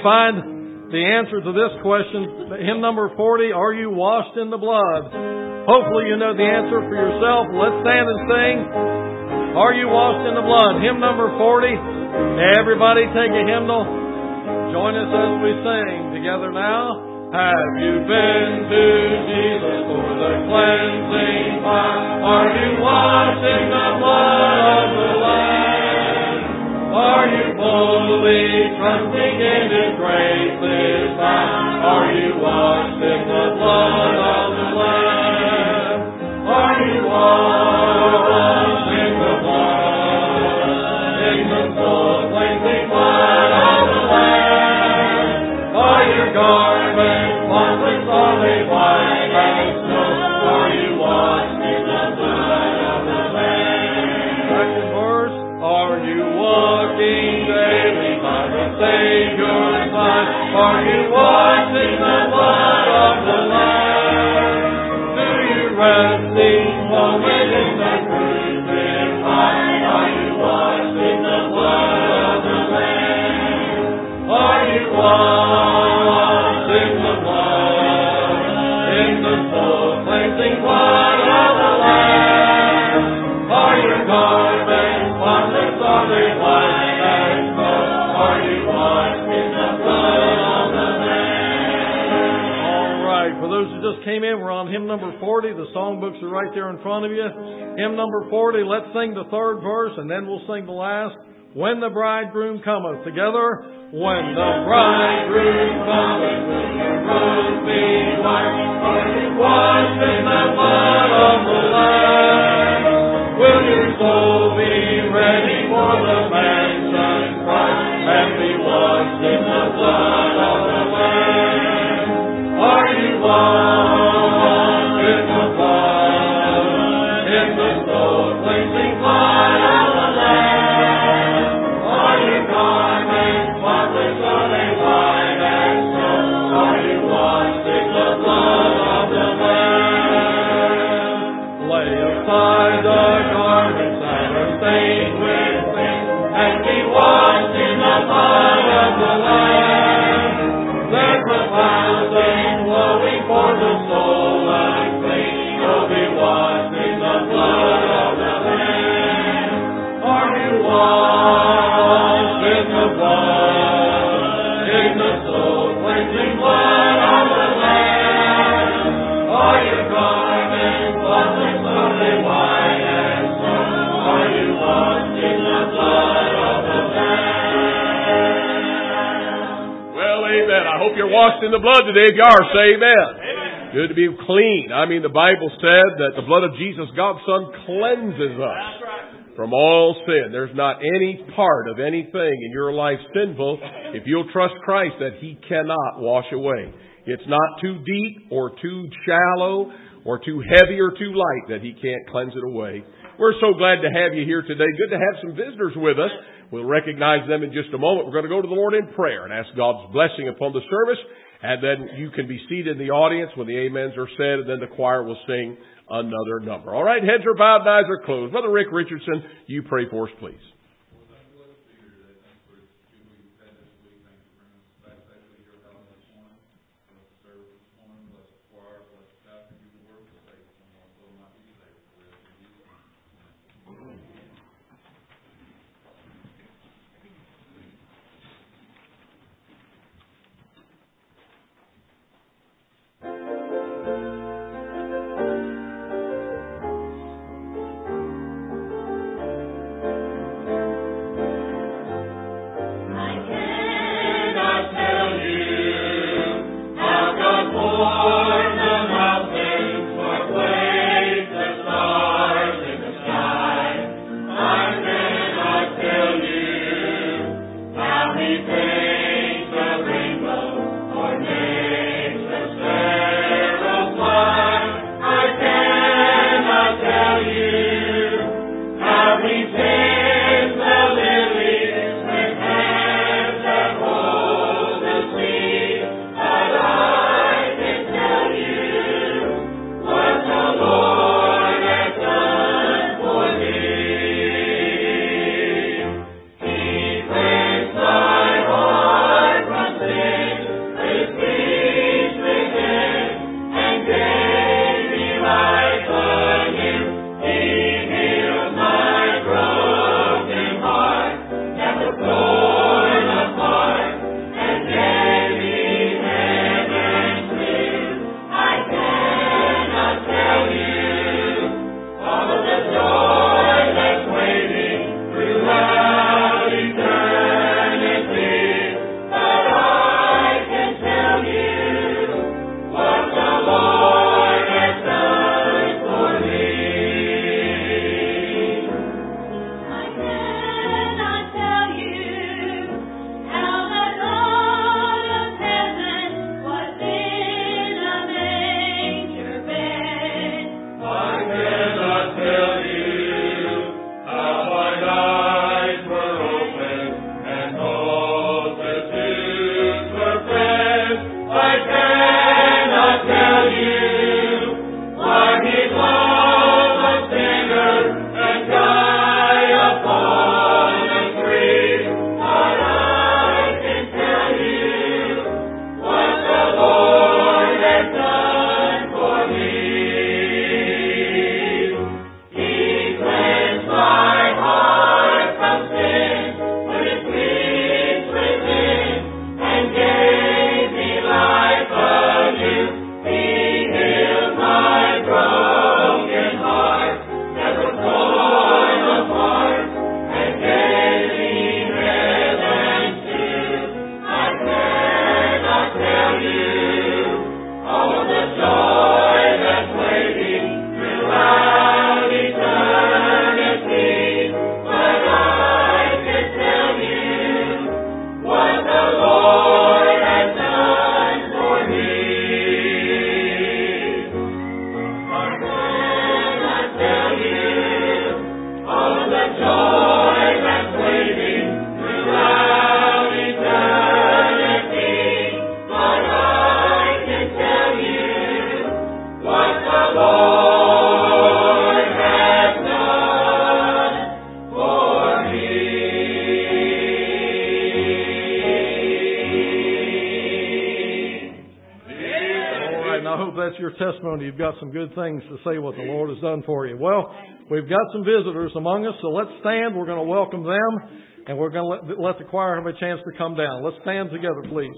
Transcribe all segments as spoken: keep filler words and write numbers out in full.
find the answer to this question. Hymn number forty, Are You Washed in the Blood? Hopefully you know the answer for yourself. Let's stand and sing. Are You Washed in the Blood? Hymn number forty. Everybody take a hymnal. Join us as we sing together now. Have you been to Jesus for the cleansing fire? Are you washed in the blood of the Lamb? Are you boldly trusting in His grace this time? Are you washed in the blood of the Lamb? Are you washed in the blood, in the soul cleansing blood of the Lamb? Are your garments spotless, are they white as snow? Are you washed in the blood of the Lamb? Second verse. Are you walking daily by the Savior's side? Are you washed in the blood of the Lamb? Do you resting moment in the crucified? Are you washed in the blood of the Lamb? Are you washed in the blood, in the soul cleansing blood of the Lamb? Are your garments spotless, are they white as snow? Are you washed in the blood of the Lamb? All right, for those who just came in, we're on hymn number forty. The songbooks are right there in front of you. Hymn number forty, let's sing the third verse, and then we'll sing the last. When the bridegroom cometh. Together. When the bridegroom cometh, will your robes be white? Are you washed in the blood of the Lamb? Will your soul be ready for the mansion Christ, and be washed in the blood of the Lamb? Are you washed in the blood, in the soul cleansing blood of the Lamb? Are your garments spotless, are they white as snow? Are you washed in the blood of the Lamb? Lay aside the garments that are stained with sin, and be washed in the blood of the Lamb. There's a fountain flowing for the soul unclean. You'll be washed in the blood of the Lamb. Are you washed in the blood, in the soul cleansing blood of the Lamb? Are your garments spotless, are they white as snow? Are you washed in the blood of the Lamb? Well, amen. I hope you're washed in the blood today. If you are, say amen. Amen. Good to be clean. I mean, the Bible said that the blood of Jesus, God's Son, cleanses us from all sin. There's not any part of anything in your life sinful, if you'll trust Christ, that He cannot wash away. It's not too deep or too shallow or too heavy or too light that He can't cleanse it away. We're so glad to have you here today. Good to have some visitors with us. We'll recognize them in just a moment. We're going to go to the Lord in prayer and ask God's blessing upon the service. And then you can be seated in the audience when the amens are said, and then the choir will sing another number. All right, heads are bowed and eyes are closed. Brother Rick Richardson, you pray for us, please. that's your testimony. You've got some good things to say what the Lord has done for you. Well, we've got some visitors among us, so let's stand. We're going to welcome them, and we're going to let, let the choir have a chance to come down. Let's stand together, please.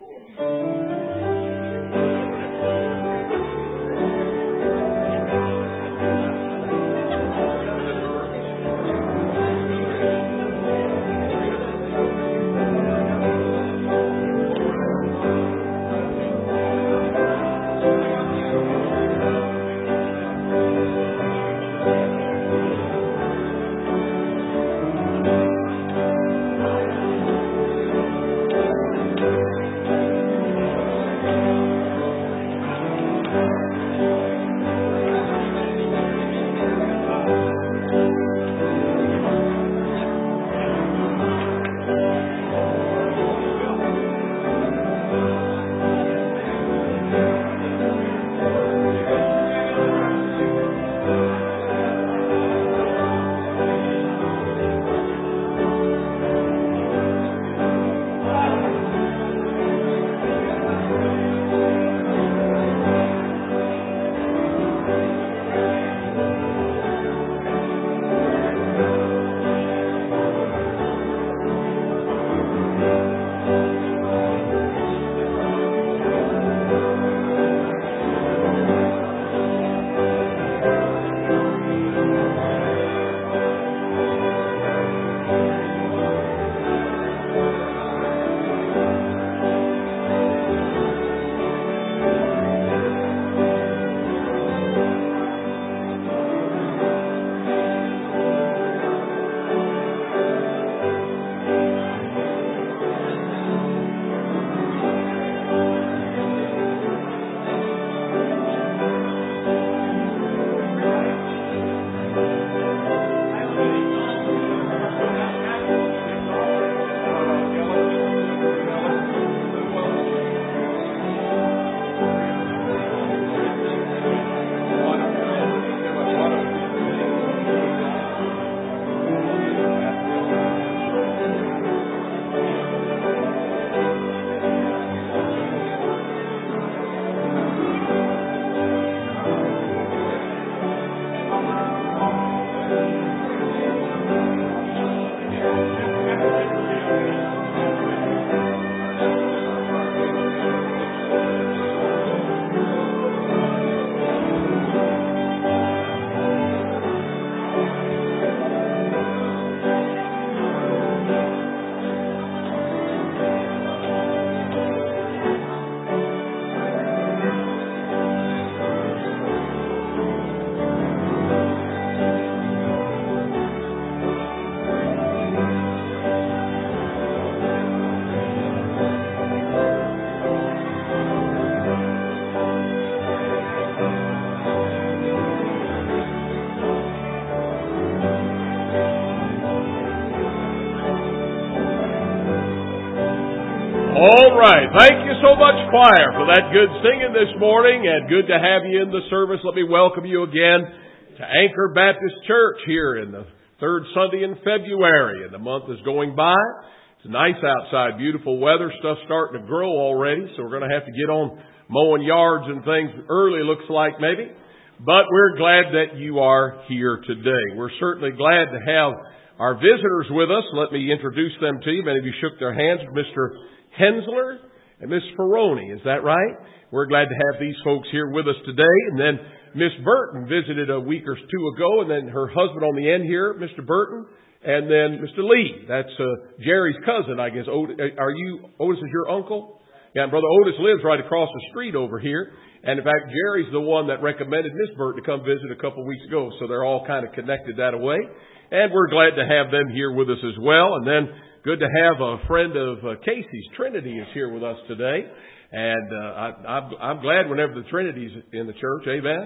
All right. Thank you so much, choir, for that good singing this morning, and good to have you in the service. Let me welcome you again to Anchor Baptist Church here in the third Sunday in February, and the month is going by. It's nice outside, beautiful weather, stuff starting to grow already, so we're going to have to get on mowing yards and things early, looks like maybe. But we're glad that you are here today. We're certainly glad to have our visitors with us. Let me introduce them to you. Many of you shook their hands. Mister Hensler and Miss Ferroni, is that right? We're glad to have these folks here with us today. And then Miss Burton visited a week or two ago, and then her husband on the end here, Mister Burton, and then Mister Lee. That's uh, Jerry's cousin, I guess. Ot- are you, Otis is your uncle? Yeah, and Brother Otis lives right across the street over here. And in fact, Jerry's the one that recommended Miss Burton to come visit a couple of weeks ago. So they're all kind of connected that way. And we're glad to have them here with us as well. And then good to have a friend of uh, Casey's, Trinity, is here with us today. And uh, I, I'm, I'm glad whenever the Trinity's in the church.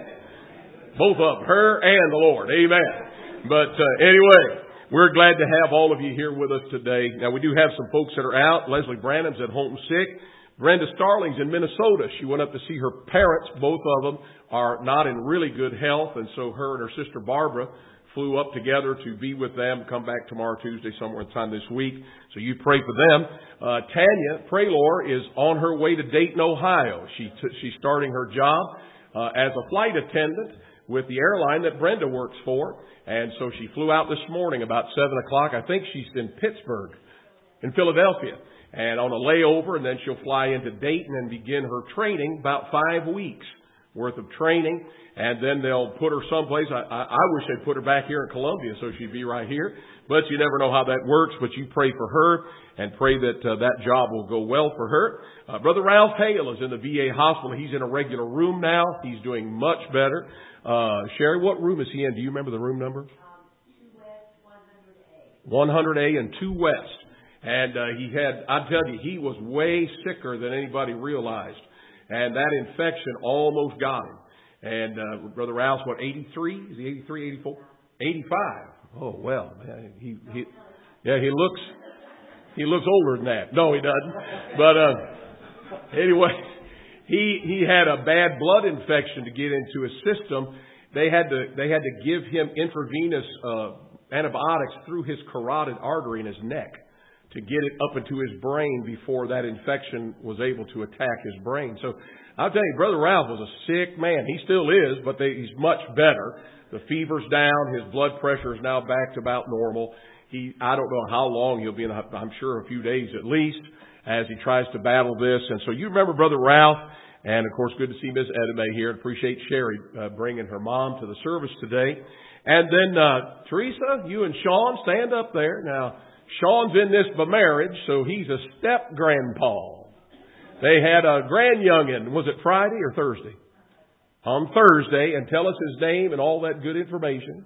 Amen. Both of them, her and the Lord. Amen. But uh, anyway, we're glad to have all of you here with us today. Now, we do have some folks that are out. Leslie Branham's at home sick. Brenda Starling's in Minnesota. She went up to see her parents. Both of them are not in really good health. And so her and her sister Barbara flew up together to be with them, come back tomorrow, Tuesday, somewhere in time this week. So you pray for them. Uh, Tanya Praylor is on her way to Dayton, Ohio. She t- she's starting her job uh, as a flight attendant with the airline that Brenda works for. And so she flew out this morning about seven o'clock. I think she's in Pittsburgh, in Philadelphia, and on a layover, and then she'll fly into Dayton and begin her training, about five weeks worth of training, and then they'll put her someplace. I, I, I wish they'd put her back here in Columbia so she'd be right here, but you never know how that works. But you pray for her and pray that uh, that job will go well for her. Uh, Brother Ralph Hale is in the V A hospital. He's in a regular room now. He's doing much better. Uh, Sherry, what room is he in? Do you remember the room number? Um, two West, one hundred A. one hundred A and two West. And uh, he had, I tell you, he was way sicker than anybody realized. And that infection almost got him. And uh, Brother Ralph's, what, eighty-three? Is he eighty-three, eighty-four? eighty-five. Oh, well, man, he, he, yeah, he looks, he looks older than that. No, he doesn't. But uh, anyway, he he had a bad blood infection to get into his system. They had to they had to give him intravenous uh, antibiotics through his carotid artery in his neck to get it up into his brain before that infection was able to attack his brain. So I'll tell you, Brother Ralph was a sick man. He still is, but they, he's much better. The fever's down. His blood pressure is now back to about normal. He, I don't know how long he'll be in, I'm sure a few days at least, as he tries to battle this. And so you remember Brother Ralph. And of course, good to see Miss Edame here. Appreciate Sherry uh, bringing her mom to the service today. And then, uh, Teresa, you and Sean, stand up there. Now, Sean's in this by marriage, so he's a step-grandpa. They had a grand-youngin'. Was it Friday or Thursday? On Thursday. And tell us his name and all that good information.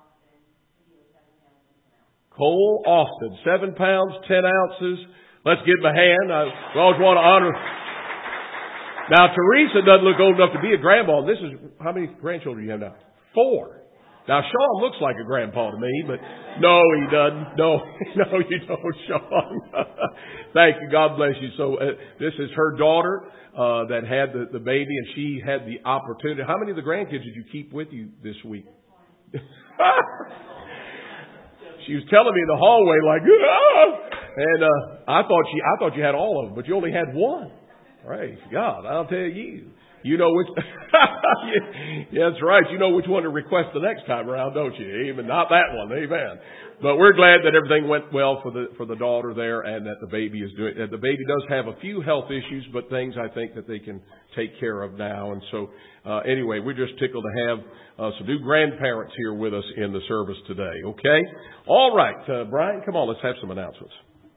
Cole Austin. Seven pounds, ten ounces. Let's give him a hand. I we always want to honor. Now, Teresa doesn't look old enough to be a grandma. This is, how many grandchildren do you have now? Four. Now, Sean looks like a grandpa to me, but no, he doesn't. No, no, you don't, Sean. Thank you. God bless you. So uh, this is her daughter uh, that had the, the baby, and she had the opportunity. How many of the grandkids did you keep with you this week? She was telling me in the hallway, like, ah! and uh, I thought she, I thought you had all of them, but you only had one. Praise God! I'll tell you. You know which, yeah, that's right. You know which one to request the next time around, don't you? Even not that one. Amen. But we're glad that everything went well for the, for the daughter there, and that the baby is doing, that the baby does have a few health issues, but things I think that they can take care of now. And so, uh, anyway, we're just tickled to have, uh, some new grandparents here with us in the service today. Okay? All right. Uh, Brian, come on, let's have some announcements.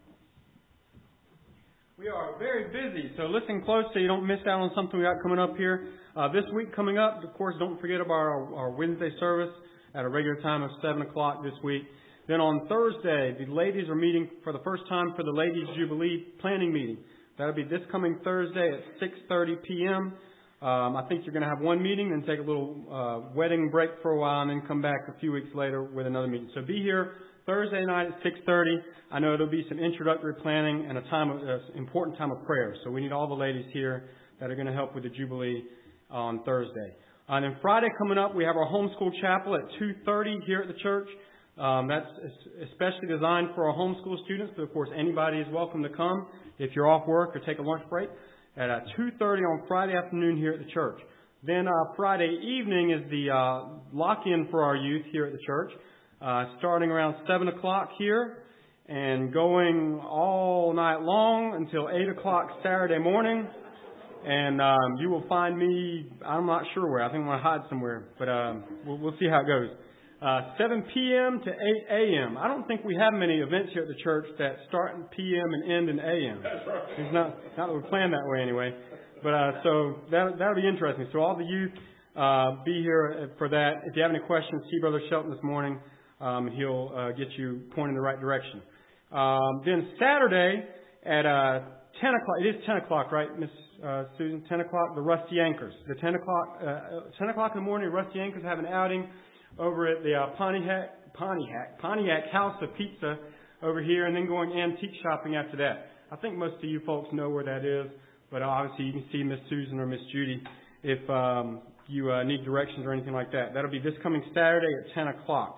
We are very busy, so listen close so you don't miss out on something we got coming up here. Uh, this week coming up, of course, don't forget about our, our Wednesday service at a regular time of seven o'clock this week. Then on Thursday, the ladies are meeting for the first time for the Ladies Jubilee Planning Meeting. That'll be this coming Thursday at six thirty p.m. Um, I think you're going to have one meeting, then take a little uh, wedding break for a while, and then come back a few weeks later with another meeting. So be here Thursday night at six thirty. I know there'll be some introductory planning and a time of, uh, important time of prayer. So we need all the ladies here that are going to help with the Jubilee on Thursday. And then Friday coming up, we have our homeschool chapel at two thirty here at the church. Um, that's especially designed for our homeschool students, but of course anybody is welcome to come if you're off work or take a lunch break at uh, two thirty on Friday afternoon here at the church. Then uh, Friday evening is the uh, lock-in for our youth here at the church. Uh, starting around seven o'clock here and going all night long until eight o'clock Saturday morning. And um, you will find me, I'm not sure where. I think I'm going to hide somewhere. But um, we'll, we'll see how it goes. Uh, seven p.m. to eight a.m. I don't think we have many events here at the church that start in p m and end in a m. It's not, not that we plan that way anyway. But uh, so that, that'll be interesting. So all the youth uh, be here for that. If you have any questions, see Brother Shelton this morning. Um, he'll uh, get you pointed in the right direction. Um, then Saturday at uh, ten o'clock. It is ten o'clock, right, Miss uh, Susan? Ten o'clock. The Rusty Anchors. The ten o'clock. Uh, ten o'clock in the morning. Rusty Anchors have an outing over at the uh, Pontiac Pontiac Pontiac House of Pizza over here, and then going antique shopping after that. I think most of you folks know where that is, but obviously you can see Miss Susan or Miss Judy if um, you uh, need directions or anything like that. That'll be this coming Saturday at ten o'clock.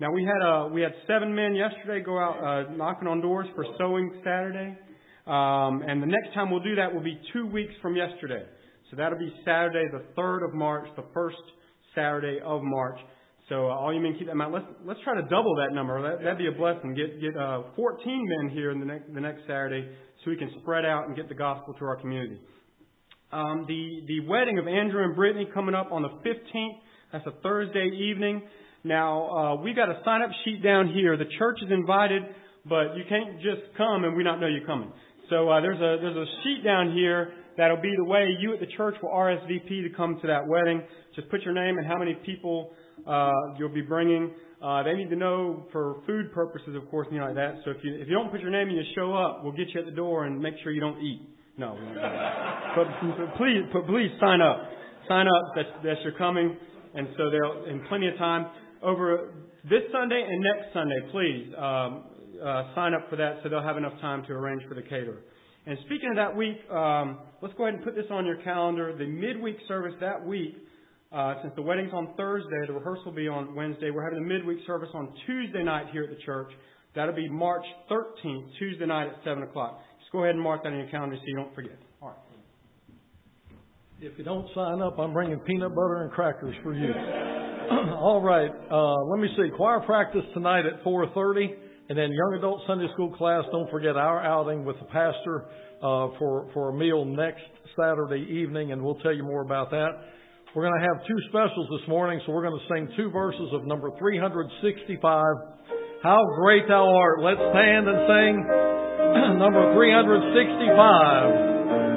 Now we had uh, we had seven men yesterday go out uh, knocking on doors for Sowing Saturday, um, and the next time we'll do that will be two weeks from yesterday. So that'll be Saturday, the third of March, the first Saturday of March. So uh, all you men keep that in mind. Let's let's try to double that number. That, that'd be a blessing. Get get uh, fourteen men here in the next the next Saturday, so we can spread out and get the gospel to our community. Um, the the wedding of Andrew and Brittany coming up on the fifteenth. That's a Thursday evening. Now, uh, we got a sign-up sheet down here. The church is invited, but you can't just come and we not know you're coming. So uh, there's a there's a sheet down here that'll be the way you at the church will R S V P to come to that wedding. Just put your name and how many people uh, you'll be bringing. Uh, they need to know for food purposes, of course, and you know, like that. So if you if you don't put your name and you show up, we'll get you at the door and make sure you don't eat. No, but, but please, but please sign up. Sign up that that you're coming, and so they'll in plenty of time. Over this Sunday and next Sunday, please um, uh, sign up for that so they'll have enough time to arrange for the caterer. And speaking of that week, um, let's go ahead and put this on your calendar. The midweek service that week, uh, since the wedding's on Thursday, the rehearsal will be on Wednesday. We're having the midweek service on Tuesday night here at the church. That'll be March thirteenth, Tuesday night at seven o'clock. Just go ahead and mark that on your calendar so you don't forget. All right. If you don't sign up, I'm bringing peanut butter and crackers for you. All right. Uh, let me see. Choir practice tonight at four thirty. And then young adult Sunday school class. Don't forget our outing with the pastor uh, for, for a meal next Saturday evening. And we'll tell you more about that. We're going to have two specials this morning. So we're going to sing two verses of number three sixty-five. How great thou art. Let's stand and sing number three sixty-five.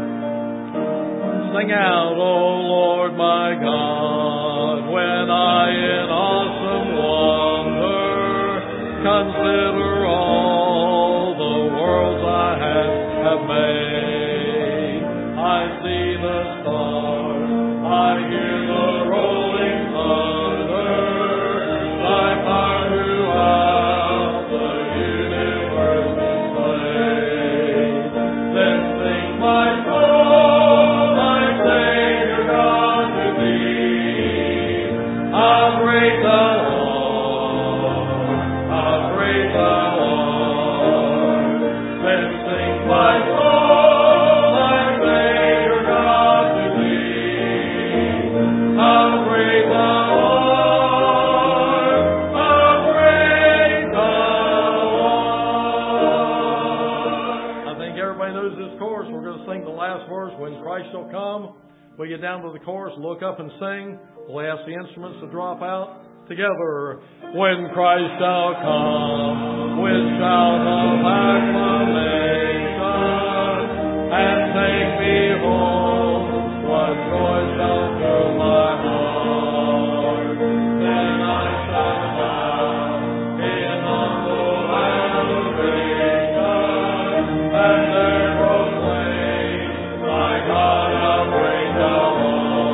Sing out, O Lord my God, when I in awesome wonder consider all the worlds I have, have made. I see the stars, I hear the rolling thunder, thy power throughout the universe displayed. Then sing my soul, how great thou art, how great thou art. Then sing my soul, my Savior God to thee. How great thou art, how great thou art. I think everybody knows this chorus. We're going to sing the last verse, When Christ Shall Come. We get down to the chorus, look up and sing. We'll ask the instruments to drop out together. When Christ shall come with shout of acclamation and take me home, what joy shall fill my heart. Then I shall bow in humble adoration and there proclaim, my God, how great thou art.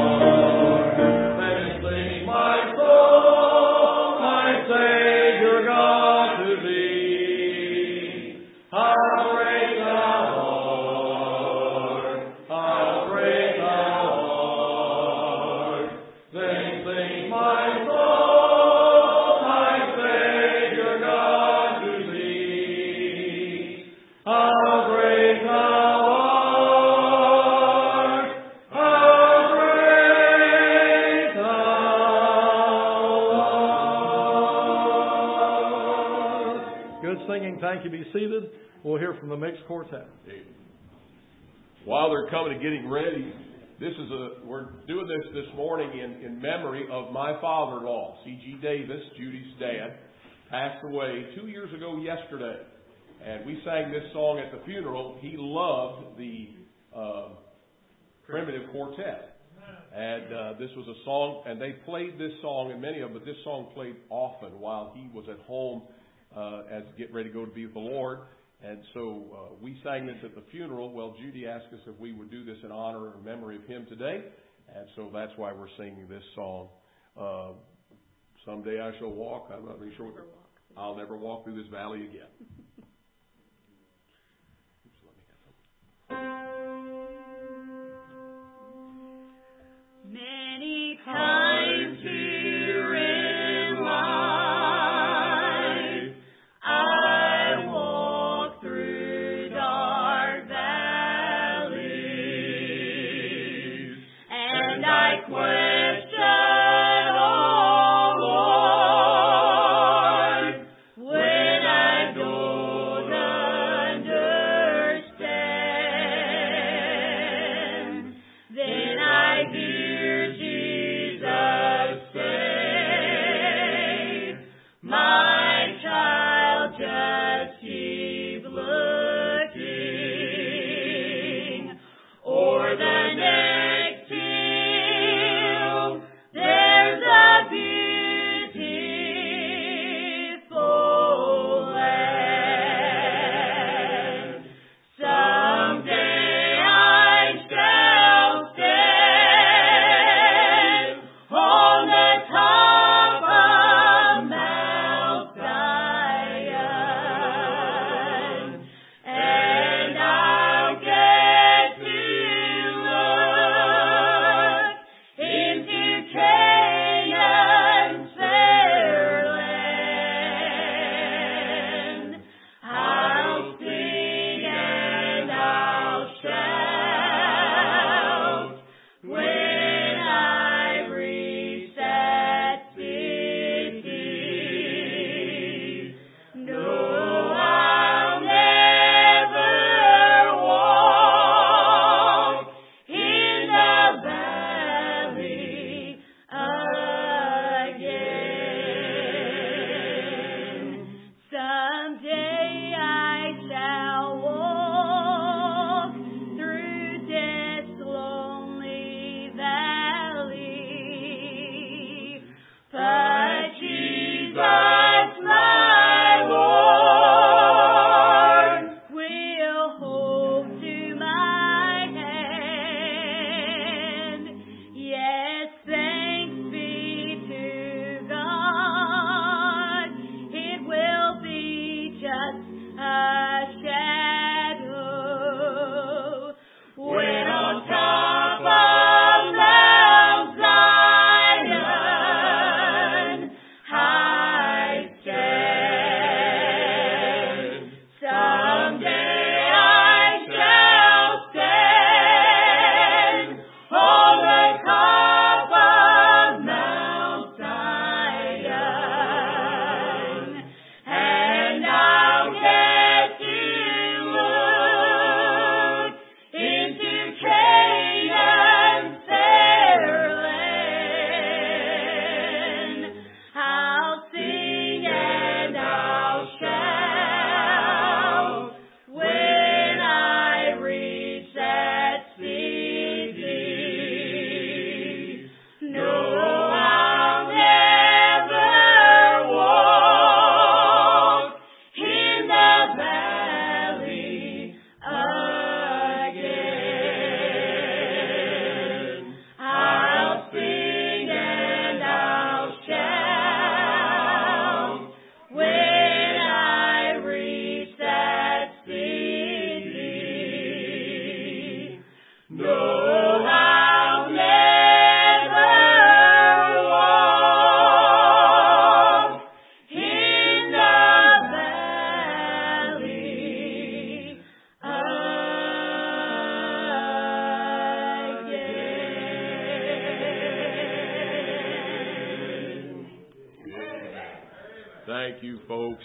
Thank you. Be seated. We'll hear from the mixed quartet. While they're coming and getting ready, this is a we're doing this this morning in, in memory of my father-in-law, C G Davis, Judy's dad, passed away two years ago yesterday. And we sang this song at the funeral. He loved the uh, primitive quartet. And uh, this was a song, and they played this song, and many of them, but this song played often while he was at home Uh, as getting ready to go to be with the Lord. And so uh, we sang this at the funeral. Well, Judy asked us if we would do this in honor or memory of him today. And so that's why we're singing this song. Uh, someday I shall walk. I'm not really sure. What the, I'll never walk through this valley again. Many times here in life Thank you, folks.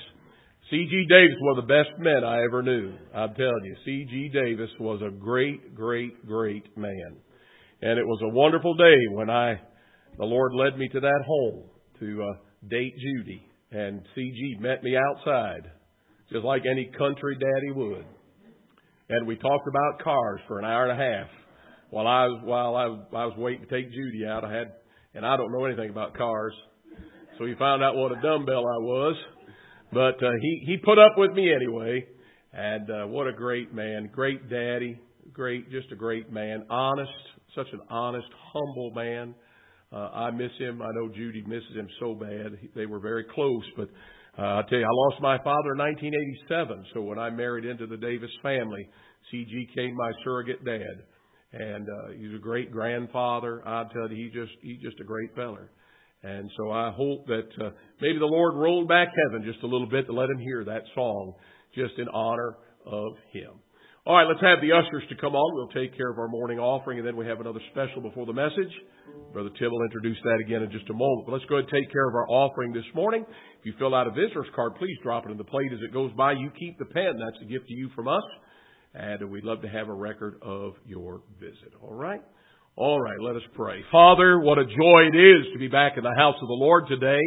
C G Davis was one of the best men I ever knew. I'm telling you, C G Davis was a great, great, great man. And it was a wonderful day when I, the Lord led me to that home to uh, date Judy. And C G met me outside, just like any country daddy would. And we talked about cars for an hour and a half while I was while I was, I was waiting to take Judy out. I had, and I don't know anything about cars, so he found out what a dumbbell I was. But uh, he he put up with me anyway. And uh, what a great man, great daddy, great, just a great man, honest, such an honest, humble man. Uh, I miss him. I know Judy misses him so bad. They were very close, but uh, I tell you, I lost my father in nineteen eighty-seven. So when I married into the Davis family, C G came my surrogate dad, and uh, he's a great grandfather. I tell you, he just he's just a great feller. And so I hope that uh, maybe the Lord rolled back heaven just a little bit to let him hear that song, just in honor of him. All right, let's have the ushers to come on. We'll take care of our morning offering, and then we have another special before the message. Brother Tim will introduce that again in just a moment. But let's go ahead and take care of our offering this morning. If you fill out a visitor's card, please drop it in the plate as it goes by. You keep the pen. That's a gift to you from us. And we'd love to have a record of your visit. All right? All right, let us pray. Father, what a joy it is to be back in the house of the Lord today.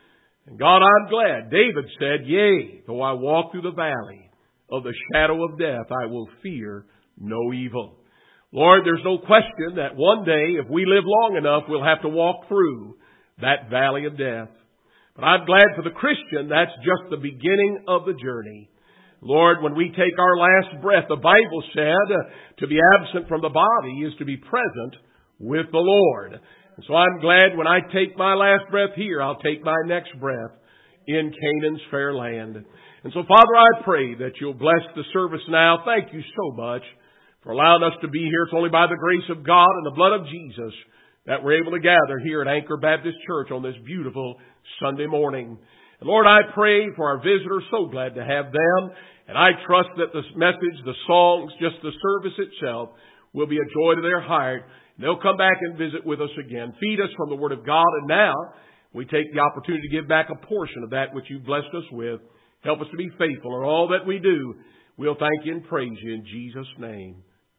And God, I'm glad. David said, yea, though I walk through the valley of the shadow of death, I will fear no evil. Lord, there's no question that one day, if we live long enough, we'll have to walk through that valley of death. But I'm glad for the Christian, that's just the beginning of the journey. Lord, when we take our last breath, the Bible said uh, to be absent from the body is to be present with the Lord. And so I'm glad when I take my last breath here, I'll take my next breath in Canaan's fair land. And so, Father, I pray that you'll bless the service now. Thank you so much for allowing us to be here. It's only by the grace of God and the blood of Jesus that we're able to gather here at Anchor Baptist Church on this beautiful Sunday morning. And Lord, I pray for our visitors. So glad to have them. And I trust that this message, the songs, just the service itself will be a joy to their heart. And they'll come back and visit with us again. Feed us from the Word of God. And now we take the opportunity to give back a portion of that which you've blessed us with. Help us to be faithful in all that we do. We'll thank you and praise you in Jesus' name.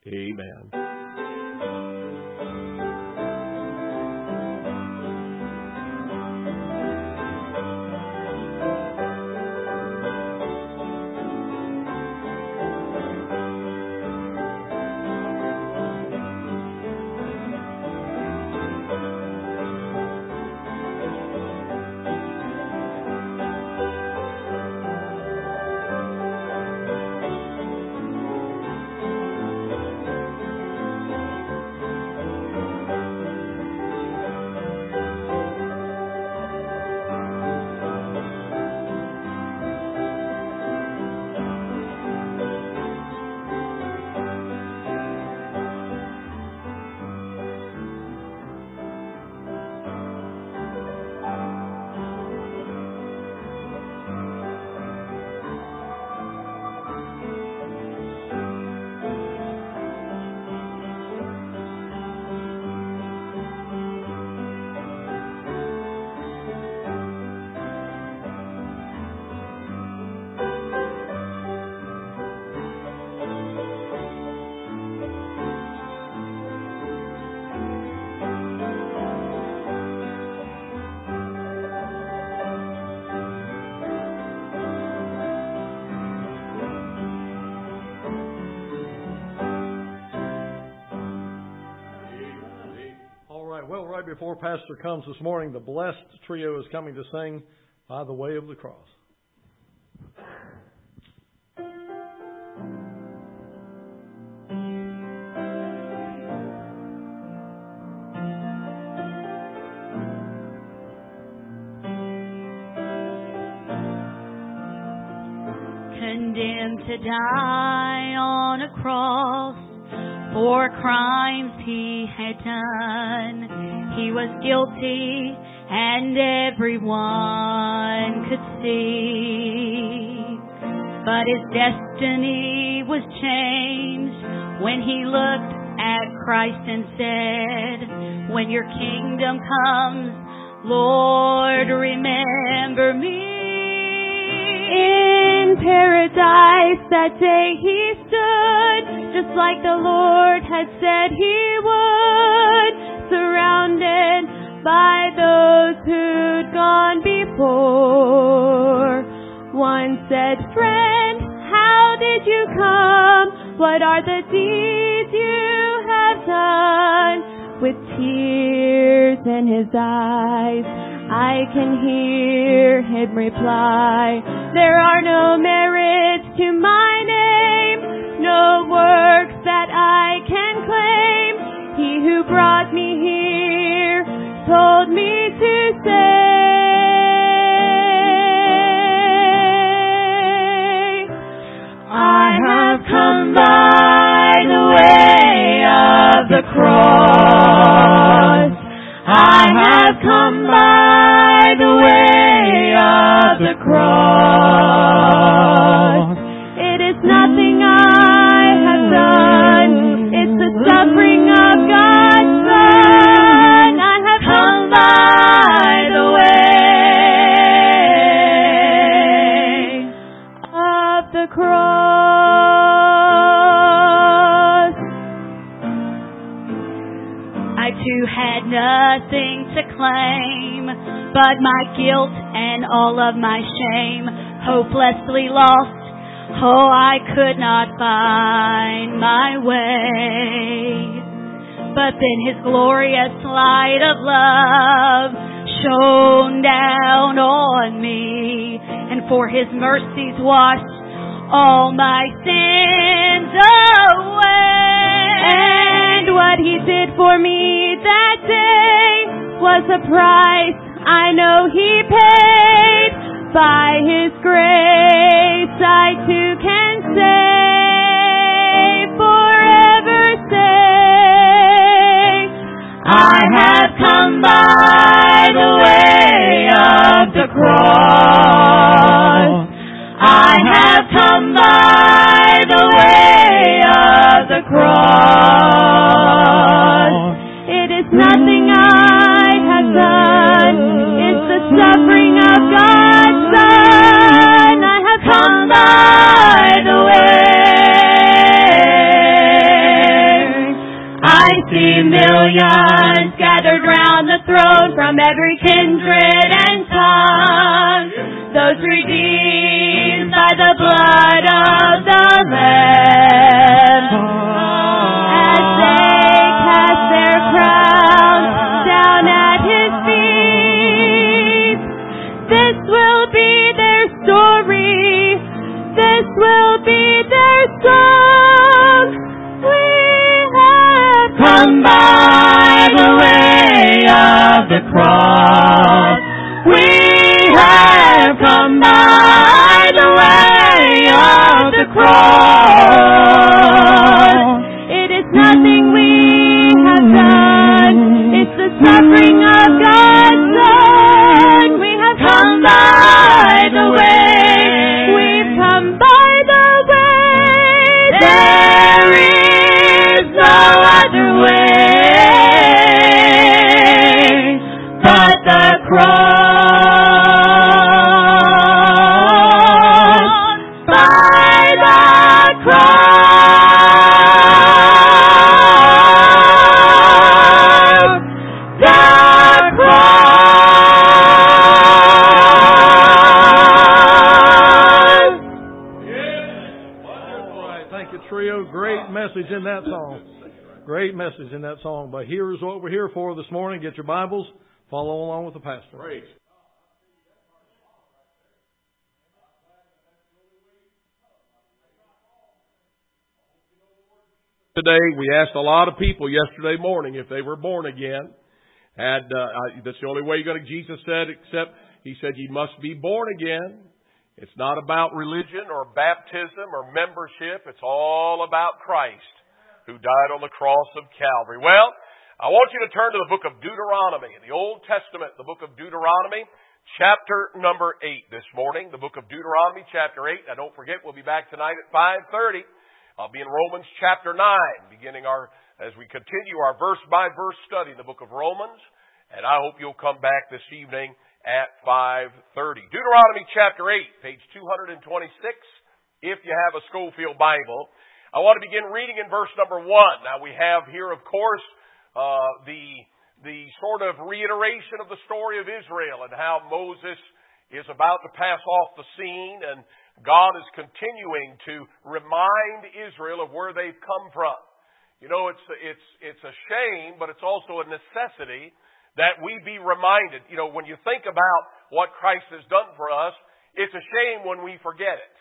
Amen. right before Pastor comes this morning, the Blessed Trio is coming to sing By the Way of the Cross. Condemned to die on a cross for crimes he had done. He was guilty and everyone could see. But his destiny was changed when he looked at Christ and said, when your kingdom comes, Lord, remember me. In paradise that day he stood, just like the Lord had said he would, surrounded by those who'd gone before. One said, friend, how did you come? What are the deeds you have done? With tears in his eyes, I can hear him reply, there are no merits to my name, no works that I can claim. He who brought me here told me to say, I have come by the way of the cross. I have come by the way of the cross. It is nothing I have done. It's the suffering of God's Son. I have come by the way of the cross. I too had nothing to claim but my guilt and all of my shame. Hopelessly lost, oh, I could not find my way. But then his glorious light of love shone down on me, and for his mercies washed all my sins away. And what he did for me that day was a price I know he paid. By his grace I too can say, forever say, I have come by the way of the cross. I have come by the way of the cross. It is nothing I have done. It's the suffering of God's Son. I have come by the way. I see millions gathered round the throne from every kindred and tongue, those redeemed by the blood of the Lamb. As they cast their crowns down at his feet, this will be their story, this will be their song. We have come by the way of the cross. We have come by the way of the cross. It is nothing we have done. It's the suffering of God's Son. We have come by the way. We've come by the way. There is no other way but the cross. In that song. Great message in that song. But here's what we're here for this morning. Get your Bibles. Follow along with the pastor. Praise. Today, we asked a lot of people yesterday morning if they were born again. And uh, that's the only way you're going to, Jesus said, except He said you must be born again. It's not about religion or baptism or membership. It's all about Christ who died on the cross of Calvary. Well, I want you to turn to the book of Deuteronomy, in the Old Testament, the book of Deuteronomy, chapter number eight this morning. The book of Deuteronomy, chapter eight. Now, don't forget, we'll be back tonight at five thirty. I'll be in Romans chapter nine, beginning our, as we continue our verse-by-verse study in the book of Romans. And I hope you'll come back this evening at five thirty. Deuteronomy chapter eight, page two twenty-six, if you have a Schofield Bible. I want to begin reading in verse number one. Now, we have here, of course, uh, the, the sort of reiteration of the story of Israel and how Moses is about to pass off the scene, and God is continuing to remind Israel of where they've come from. You know, it's, it's, it's a shame, but it's also a necessity that we be reminded. You know, when you think about what Christ has done for us, it's a shame when we forget it.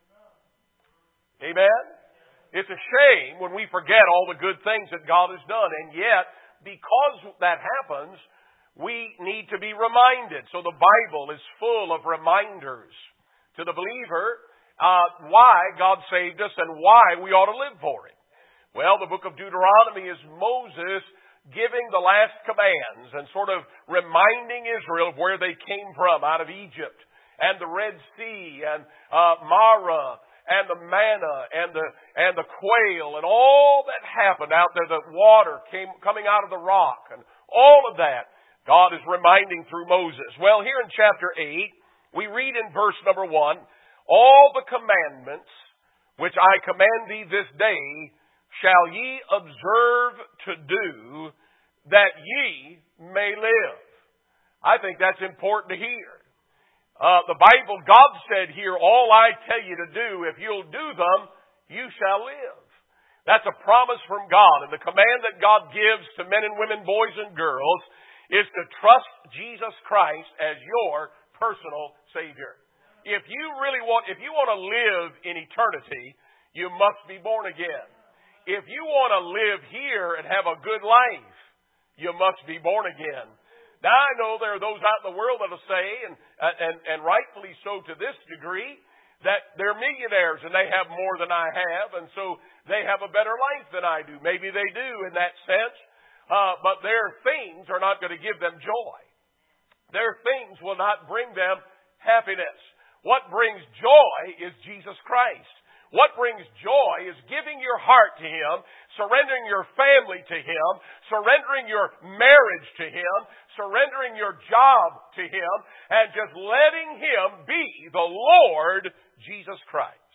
Amen? It's a shame when we forget all the good things that God has done. And yet, because that happens, we need to be reminded. So the Bible is full of reminders to the believer uh, why God saved us and why we ought to live for Him. Well, the book of Deuteronomy is Moses giving the last commands and sort of reminding Israel of where they came from out of Egypt and the Red Sea and uh, Marah and the manna and the and the quail and all that happened out there. The water came coming out of the rock and all of that. God is reminding through Moses. Well, here in chapter eight, we read in verse number one, all the commandments which I command thee this day shall ye observe to do, that ye may live. I think that's important to hear. Uh, the Bible, God said here, all I tell you to do, if you'll do them, you shall live. That's a promise from God. And the command that God gives to men and women, boys and girls, is to trust Jesus Christ as your personal Savior. If you really want, if you want to live in eternity, you must be born again. If you want to live here and have a good life, you must be born again. Now, I know there are those out in the world that will say, and, and, and rightfully so to this degree, that they're millionaires and they have more than I have, and so they have a better life than I do. Maybe they do in that sense, uh, but their things are not going to give them joy. Their things will not bring them happiness. What brings joy is Jesus Christ. What brings joy is giving your heart to Him, surrendering your family to Him, surrendering your marriage to Him, surrendering your job to Him, and just letting Him be the Lord Jesus Christ.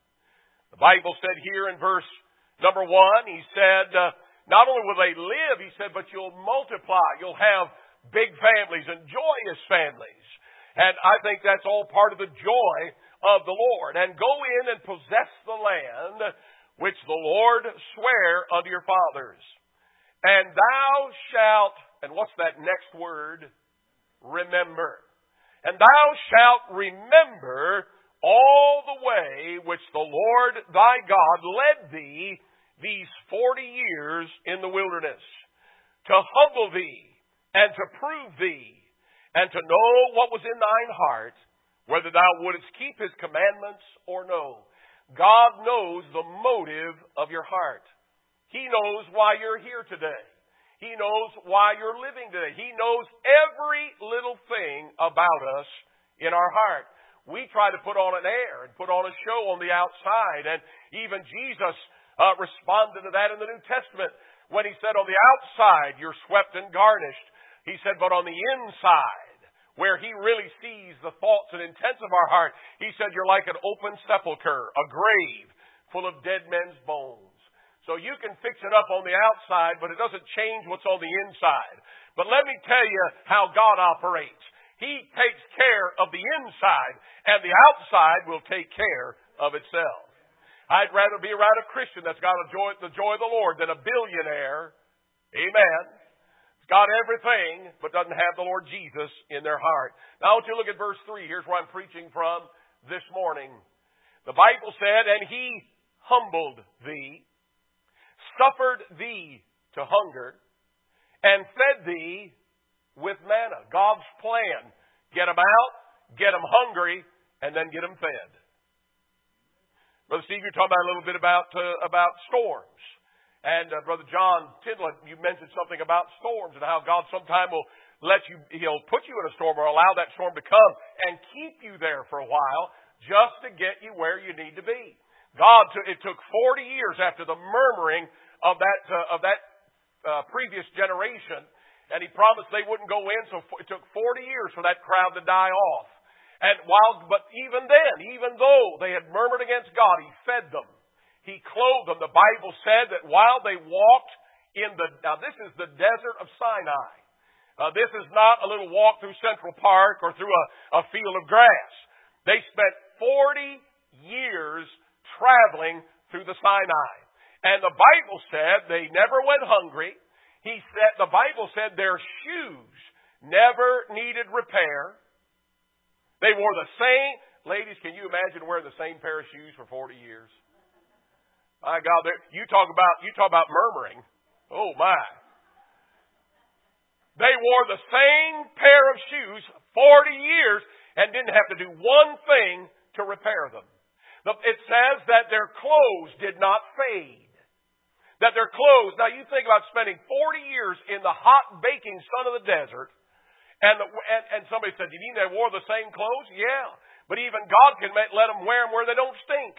The Bible said here in verse number one, He said, uh, not only will they live, He said, but you'll multiply. You'll have big families and joyous families. And I think that's all part of the joy of the Lord. And go in and possess the land which the Lord sware unto your fathers. And thou shalt, and what's that next word? Remember. And thou shalt remember all the way which the Lord thy God led thee these forty years in the wilderness, to humble thee and to prove thee, and to know what was in thine heart, whether thou wouldest keep His commandments or no. God knows the motive of your heart. He knows why you're here today. He knows why you're living today. He knows every little thing about us in our heart. We try to put on an air and put on a show on the outside, and even Jesus uh, responded to that in the New Testament when He said, on the outside you're swept and garnished. He said, but on the inside, where He really sees the thoughts and intents of our heart, He said, you're like an open sepulcher, a grave full of dead men's bones. So you can fix it up on the outside, but it doesn't change what's on the inside. But let me tell you how God operates. He takes care of the inside, and the outside will take care of itself. I'd rather be around a Christian that's got a joy, the joy of the Lord than a billionaire. Amen. It's got everything, but doesn't have the Lord Jesus in their heart. Now I want you to look at verse three. Here's where I'm preaching from this morning. The Bible said, and He humbled thee, suffered thee to hunger, and fed thee with manna. God's plan. Get them out, get them hungry, and then get them fed. Brother Steve, you're talking about a little bit about uh, about storms. And uh, Brother John Tindlett, you mentioned something about storms and how God sometime will let you, He'll put you in a storm or allow that storm to come and keep you there for a while just to get you where you need to be. God, it took forty years after the murmuring of that uh, of that uh, previous generation, and He promised they wouldn't go in, so it took forty years for that crowd to die off. And while, but even then, even though they had murmured against God, He fed them. He clothed them. The Bible said that while they walked in the, now this is the desert of Sinai. Uh, this is not a little walk through Central Park or through a, a field of grass. They spent forty years traveling through the Sinai. And the Bible said they never went hungry. He said, the Bible said their shoes never needed repair. They wore the same, ladies, can you imagine wearing the same pair of shoes for forty years? My God, you talk about you talk about murmuring. Oh my! They wore the same pair of shoes forty years and didn't have to do one thing to repair them. It says that their clothes did not fade. That their clothes. Now you think about spending forty years in the hot, baking sun of the desert, and the, and, and somebody said, "You mean they wore the same clothes?" Yeah, but even God can let them wear them where they don't stink.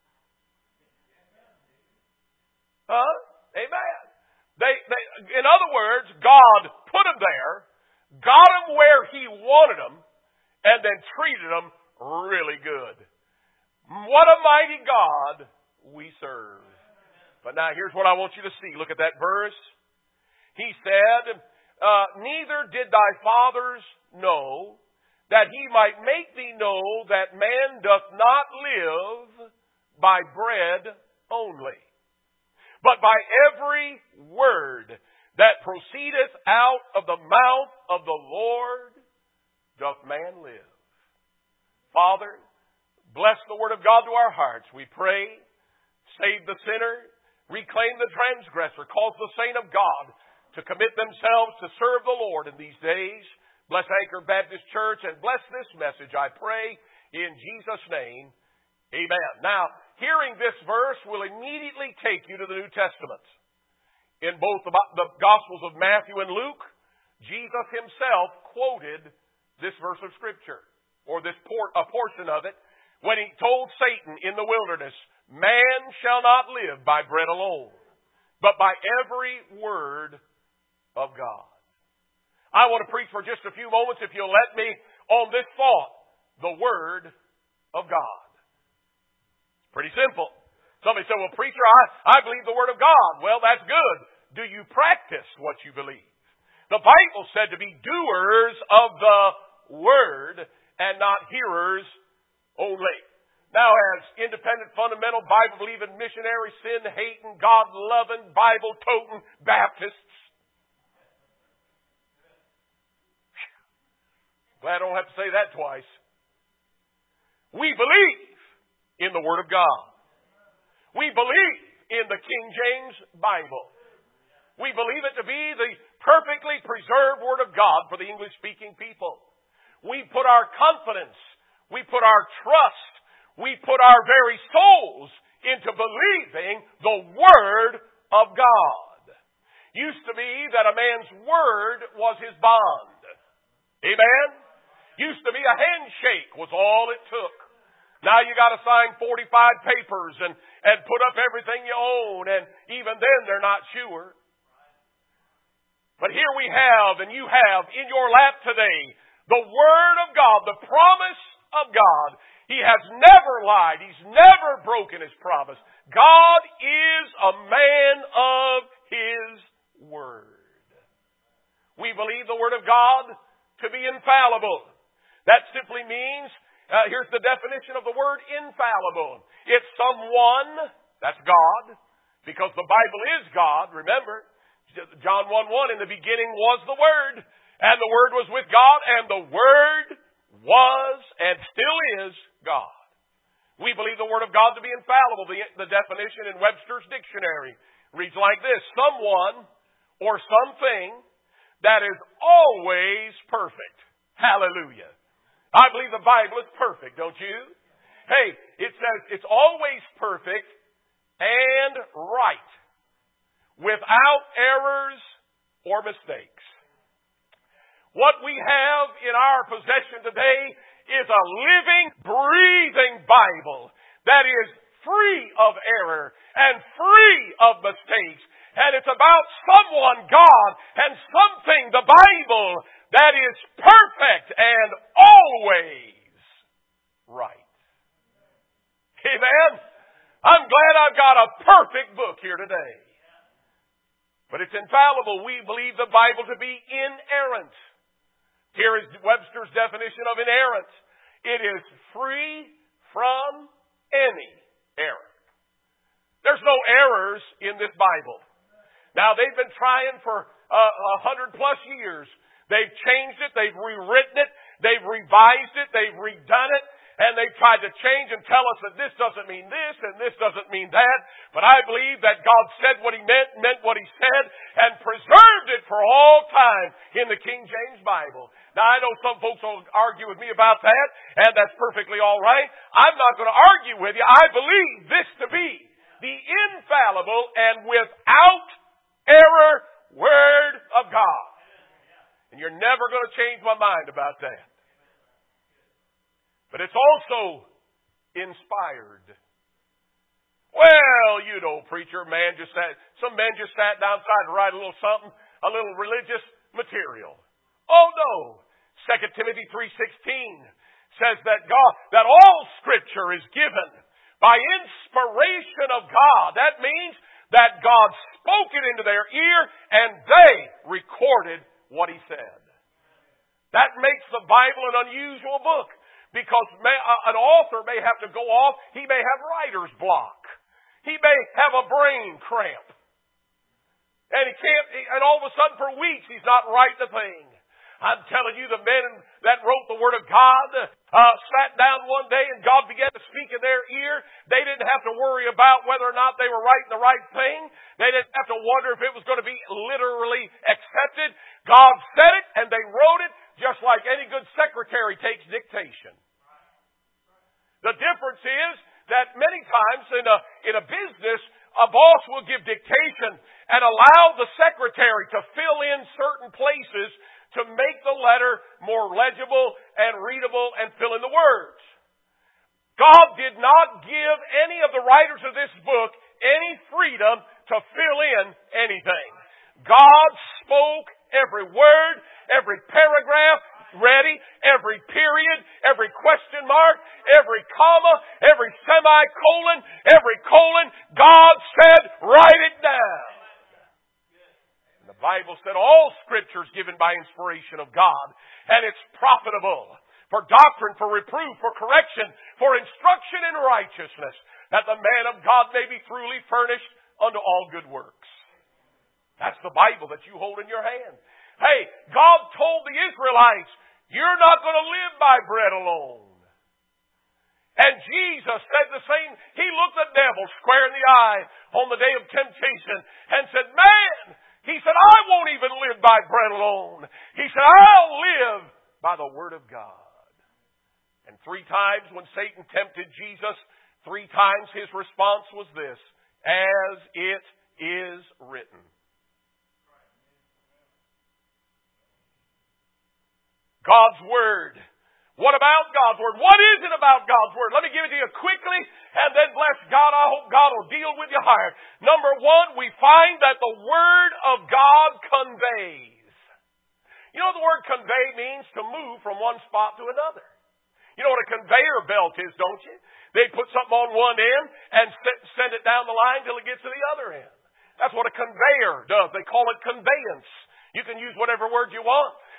Huh? Amen. They, they, in other words, God put them there, got them where He wanted them, and then treated them really good. What a mighty God we serve. But now here's what I want you to see. Look at that verse. He said, uh, neither did thy fathers know that He might make thee know that man doth not live by bread only, but by every word that proceedeth out of the mouth of the Lord doth man live. Father, bless the word of God to our hearts. We pray, save the sinner, reclaim the transgressor, cause the saint of God to commit themselves to serve the Lord in these days. Bless Anchor Baptist Church and bless this message, I pray, in Jesus' name. Amen. Now, hearing this verse will immediately take you to the New Testament. In both the Gospels of Matthew and Luke, Jesus Himself quoted this verse of Scripture, or this por- a portion of it, when He told Satan in the wilderness, man shall not live by bread alone, but by every word of God. I want to preach for just a few moments, if you'll let me, on this thought, the Word of God. Pretty simple. Somebody said, well, preacher, I, I believe the Word of God. Well, that's good. Do you practice what you believe? The Bible said to be doers of the Word and not hearers only. Now, as independent, fundamental, Bible-believing, missionary, sin-hating, God-loving, Bible-toting Baptists, glad I don't have to say that twice. We believe in the Word of God. We believe in the King James Bible. We believe it to be the perfectly preserved Word of God for the English-speaking people. We put our confidence, we put our trust, we put our very souls into believing the Word of God. Used to be that a man's word was his bond. Amen? Used to be a handshake was all it took. Now you got to sign forty-five papers and, and put up everything you own, and even then they're not sure. But here we have, and you have in your lap today, the Word of God, the promise of God. He has never lied. He's never broken His promise. God is a man of His Word. We believe the Word of God to be infallible. That simply means Uh, here's the definition of the word infallible. It's someone, that's God, because the Bible is God, remember. John one one, in the beginning was the Word, and the Word was with God, and the Word was and still is God. We believe the Word of God to be infallible. The, the definition in Webster's dictionary reads like this: someone or something that is always perfect. Hallelujah. I believe the Bible is perfect, don't you? Hey, it says it's always perfect and right, without errors or mistakes. What we have in our possession today is a living, breathing Bible that is free of error and free of mistakes. And it's about someone, God, and something, the Bible, that is perfect and always right. Amen? I'm glad I've got a perfect book here today. But it's infallible. We believe the Bible to be inerrant. Here is Webster's definition of inerrant. It is free from any error. There's no errors in this Bible. Now, they've been trying for a uh, hundred plus years. They've changed it. They've rewritten it. They've revised it. They've redone it. And they've tried to change and tell us that this doesn't mean this and this doesn't mean that. But I believe that God said what He meant, meant what He said, and preserved it for all time in the King James Bible. Now, I know some folks will argue with me about that, and that's perfectly all right. I'm not going to argue with you. I believe this to be the infallible and without error Word of God. And you're never going to change my mind about that. But it's also inspired. Well, you know, preacher, man just sat, some men just sat downside to write a little something, a little religious material. Oh no. Second Timothy three sixteen says that God, that all Scripture is given by inspiration of God. That means that God spoke it into their ear and they recorded what He said. That makes the Bible an unusual book. Because may, uh, an author may have to go off. He may have writer's block. He may have a brain cramp. And he can't, and all of a sudden for weeks he's not writing a thing. I'm telling you, the men that wrote the Word of God uh, sat down one day and God began to speak in their ear. They didn't have to worry about whether or not they were writing the right thing. They didn't have to wonder if it was going to be literally accepted. God said it and they wrote it just like any good secretary takes dictation. The difference is that many times in a, in a business, a boss will give dictation and allow the secretary to fill in certain places to make the letter more legible and readable and fill in the words. God did not give any of the writers of this book any freedom to fill in anything. God spoke every word, every paragraph, ready, every period, every question mark, every comma, every semicolon, every colon. God said, write it down. And the Bible said all Scripture is given by inspiration of God, and it's profitable for doctrine, for reproof, for correction, for instruction in righteousness, that the man of God may be truly furnished unto all good works. That's the Bible that you hold in your hand. Hey, God told the Israelites, you're not going to live by bread alone. And Jesus said the same. He looked the devil square in the eye on the day of temptation and said, man, he said, I won't even live by bread alone. He said, I'll live by the Word of God. And three times when Satan tempted Jesus, three times his response was this: as it is written. God's Word. What about God's Word? What is it about God's Word? Let me give it to you quickly, and then bless God. I hope God will deal with you hard. Number one, we find that the Word of God conveys. You know what the word convey means? To move from one spot to another. You know what a conveyor belt is, don't you? They put something on one end and send it down the line till it gets to the other end. That's what a conveyor does. They call it conveyance. You can use whatever word you want.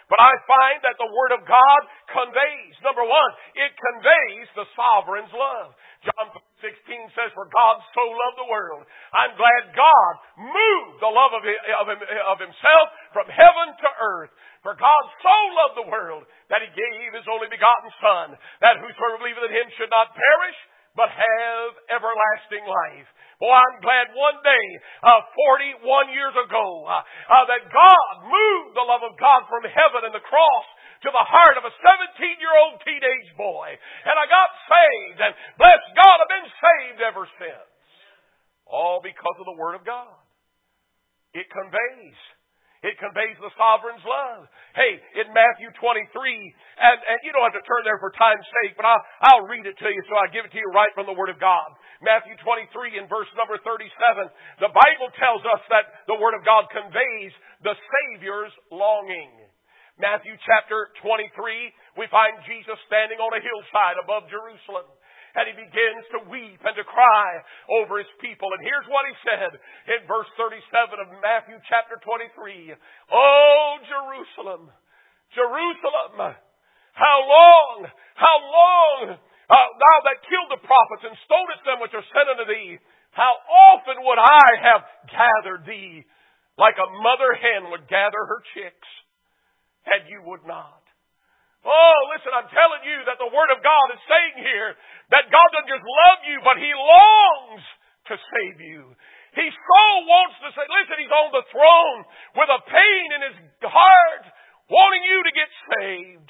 But I find that the Word of God conveys, number one, it conveys the sovereign's love. John sixteen says, for God so loved the world. I'm glad God moved the love of, of, of Himself from heaven to earth. For God so loved the world that He gave His only begotten Son, that whosoever believeth in Him should not perish, but have everlasting life. Boy, I'm glad one day, uh, forty-one years ago, uh, uh, that God moved the love of God from heaven and the cross to the heart of a seventeen-year-old teenage boy. And I got saved, and bless God, I've been saved ever since. All because of the Word of God. It conveys. It conveys the sovereign's love. Hey, in Matthew twenty-three, and, and you don't have to turn there for time's sake, but I'll, I'll read it to you, so I give it to you right from the Word of God. Matthew twenty-three in verse number thirty-seven, the Bible tells us that the Word of God conveys the Savior's longing. Matthew chapter twenty-three, we find Jesus standing on a hillside above Jerusalem. And He begins to weep and to cry over His people. And here's what He said in verse thirty-seven of Matthew chapter twenty-three. Oh, Jerusalem, Jerusalem, how long, how long, uh, thou that killed the prophets and stonest them which are sent unto thee, how often would I have gathered thee like a mother hen would gather her chicks, and you would not. Oh, listen, I'm telling you that the Word of God is saying here that God doesn't just love you, but He longs to save you. He so wants to save. Listen, He's on the throne with a pain in His heart, wanting you to get saved.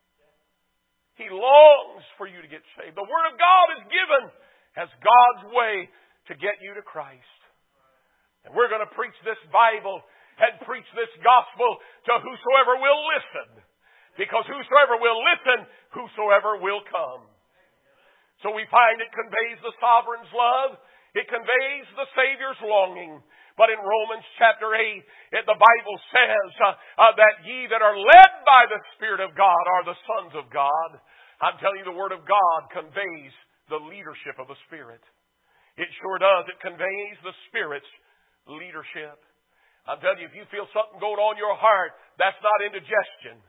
He longs for you to get saved. The Word of God is given as God's way to get you to Christ. And we're going to preach this Bible and preach this gospel to whosoever will listen. Because whosoever will listen, whosoever will come. So we find it conveys the sovereign's love. It conveys the Savior's longing. But in Romans chapter eight, it, the Bible says uh, uh, that ye that are led by the Spirit of God are the sons of God. I'm telling you, the Word of God conveys the leadership of the Spirit. It sure does. It conveys the Spirit's leadership. I'm telling you, if you feel something going on in your heart, that's not indigestion.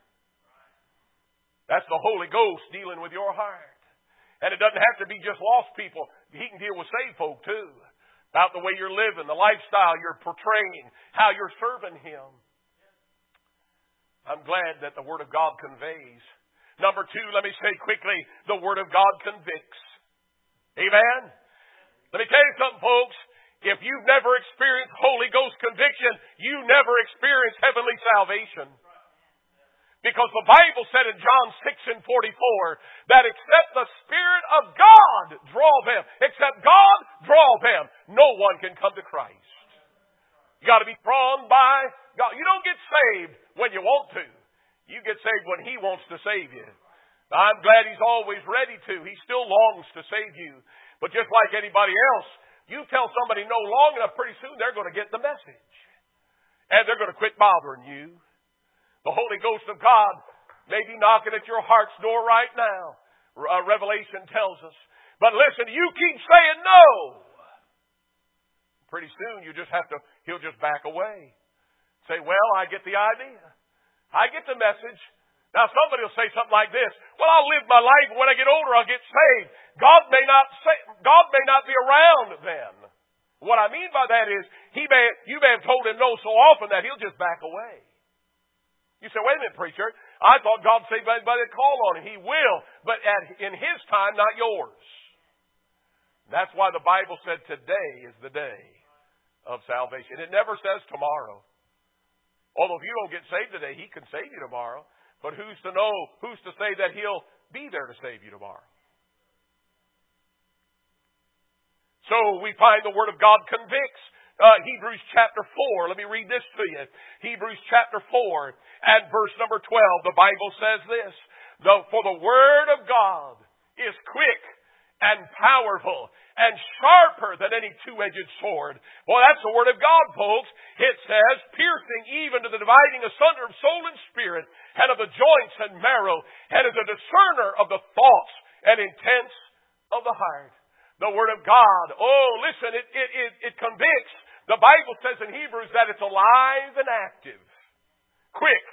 That's the Holy Ghost dealing with your heart. And it doesn't have to be just lost people. He can deal with saved folk too. About the way you're living, the lifestyle you're portraying, how you're serving Him. I'm glad that the Word of God conveys. Number two, let me say quickly, the Word of God convicts. Amen? Let me tell you something, folks. If you've never experienced Holy Ghost conviction, you never experienced heavenly salvation. Because the Bible said in John six and forty-four that except the Spirit of God draw them, except God draw them, no one can come to Christ. You got to be drawn by God. You don't get saved when you want to. You get saved when He wants to save you. I'm glad He's always ready to. He still longs to save you. But just like anybody else, you tell somebody no long enough, pretty soon they're going to get the message. And they're going to quit bothering you. The Holy Ghost of God may be knocking at your heart's door right now. Uh, Revelation tells us. But listen, you keep saying no. Pretty soon you just have to, He'll just back away. Say, well, I get the idea. I get the message. Now somebody will say something like this. Well, I'll live my life. When I get older, I'll get saved. God may not say, God may not be around then. What I mean by that is, he may, you may have told Him no so often that He'll just back away. You say, wait a minute, preacher. I thought God saved anybody that called on Him. He will, but at, in His time, not yours. That's why the Bible said today is the day of salvation. It never says tomorrow. Although if you don't get saved today, He can save you tomorrow. But who's to know, who's to say that He'll be there to save you tomorrow? So we find the Word of God convicts. Uh, Hebrews chapter four. Let me read this to you. Hebrews chapter four and verse number twelve. The Bible says this. For the Word of God is quick and powerful and sharper than any two-edged sword. Well, that's the Word of God, folks. It says, piercing even to the dividing asunder of soul and spirit and of the joints and marrow, and is a discerner of the thoughts and intents of the heart. The Word of God. Oh, listen, it, it, it, it convicts. The Bible says in Hebrews that it's alive and active, quick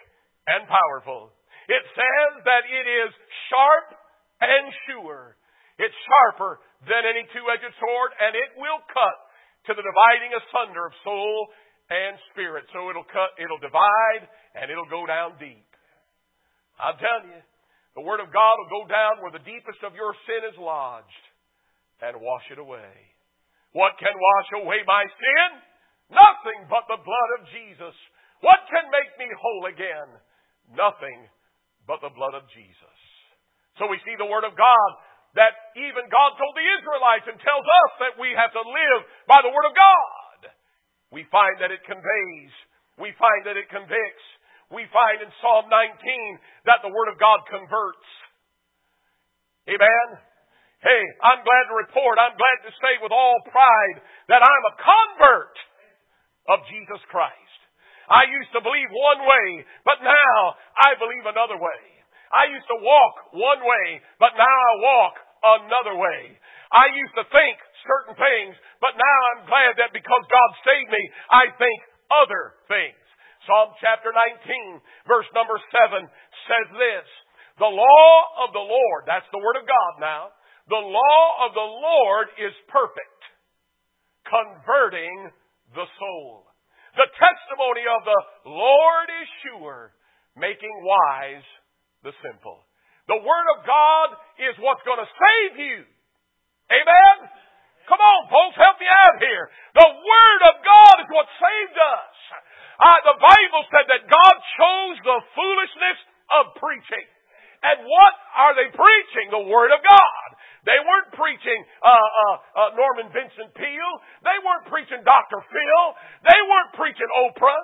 and powerful. It says that it is sharp and sure. It's sharper than any two-edged sword, and it will cut to the dividing asunder of soul and spirit. So it'll cut, it'll divide, and it'll go down deep. I'm telling you, the Word of God will go down where the deepest of your sin is lodged and wash it away. What can wash away my sin? Nothing but the blood of Jesus. What can make me whole again? Nothing but the blood of Jesus. So we see the Word of God, that even God told the Israelites and tells us that we have to live by the Word of God. We find that it conveys. We find that it convicts. We find in Psalm nineteen that the Word of God converts. Amen? Hey, I'm glad to report, I'm glad to say with all pride that I'm a convert of Jesus Christ. I used to believe one way, but now I believe another way. I used to walk one way, but now I walk another way. I used to think certain things, but now I'm glad that because God saved me, I think other things. Psalm chapter nineteen, verse number seven says this, the law of the Lord, that's the Word of God now, the law of the Lord is perfect, converting the soul. The testimony of the Lord is sure, making wise the simple. The Word of God is what's going to save you. Amen? Come on, folks, help me out here. The Word of God is what saved us. Uh, the Bible said that God chose the foolishness of preaching. And what are they preaching? The Word of God. They weren't preaching uh, uh, uh, Norman Vincent Peale. They weren't preaching Doctor Phil. They weren't preaching Oprah.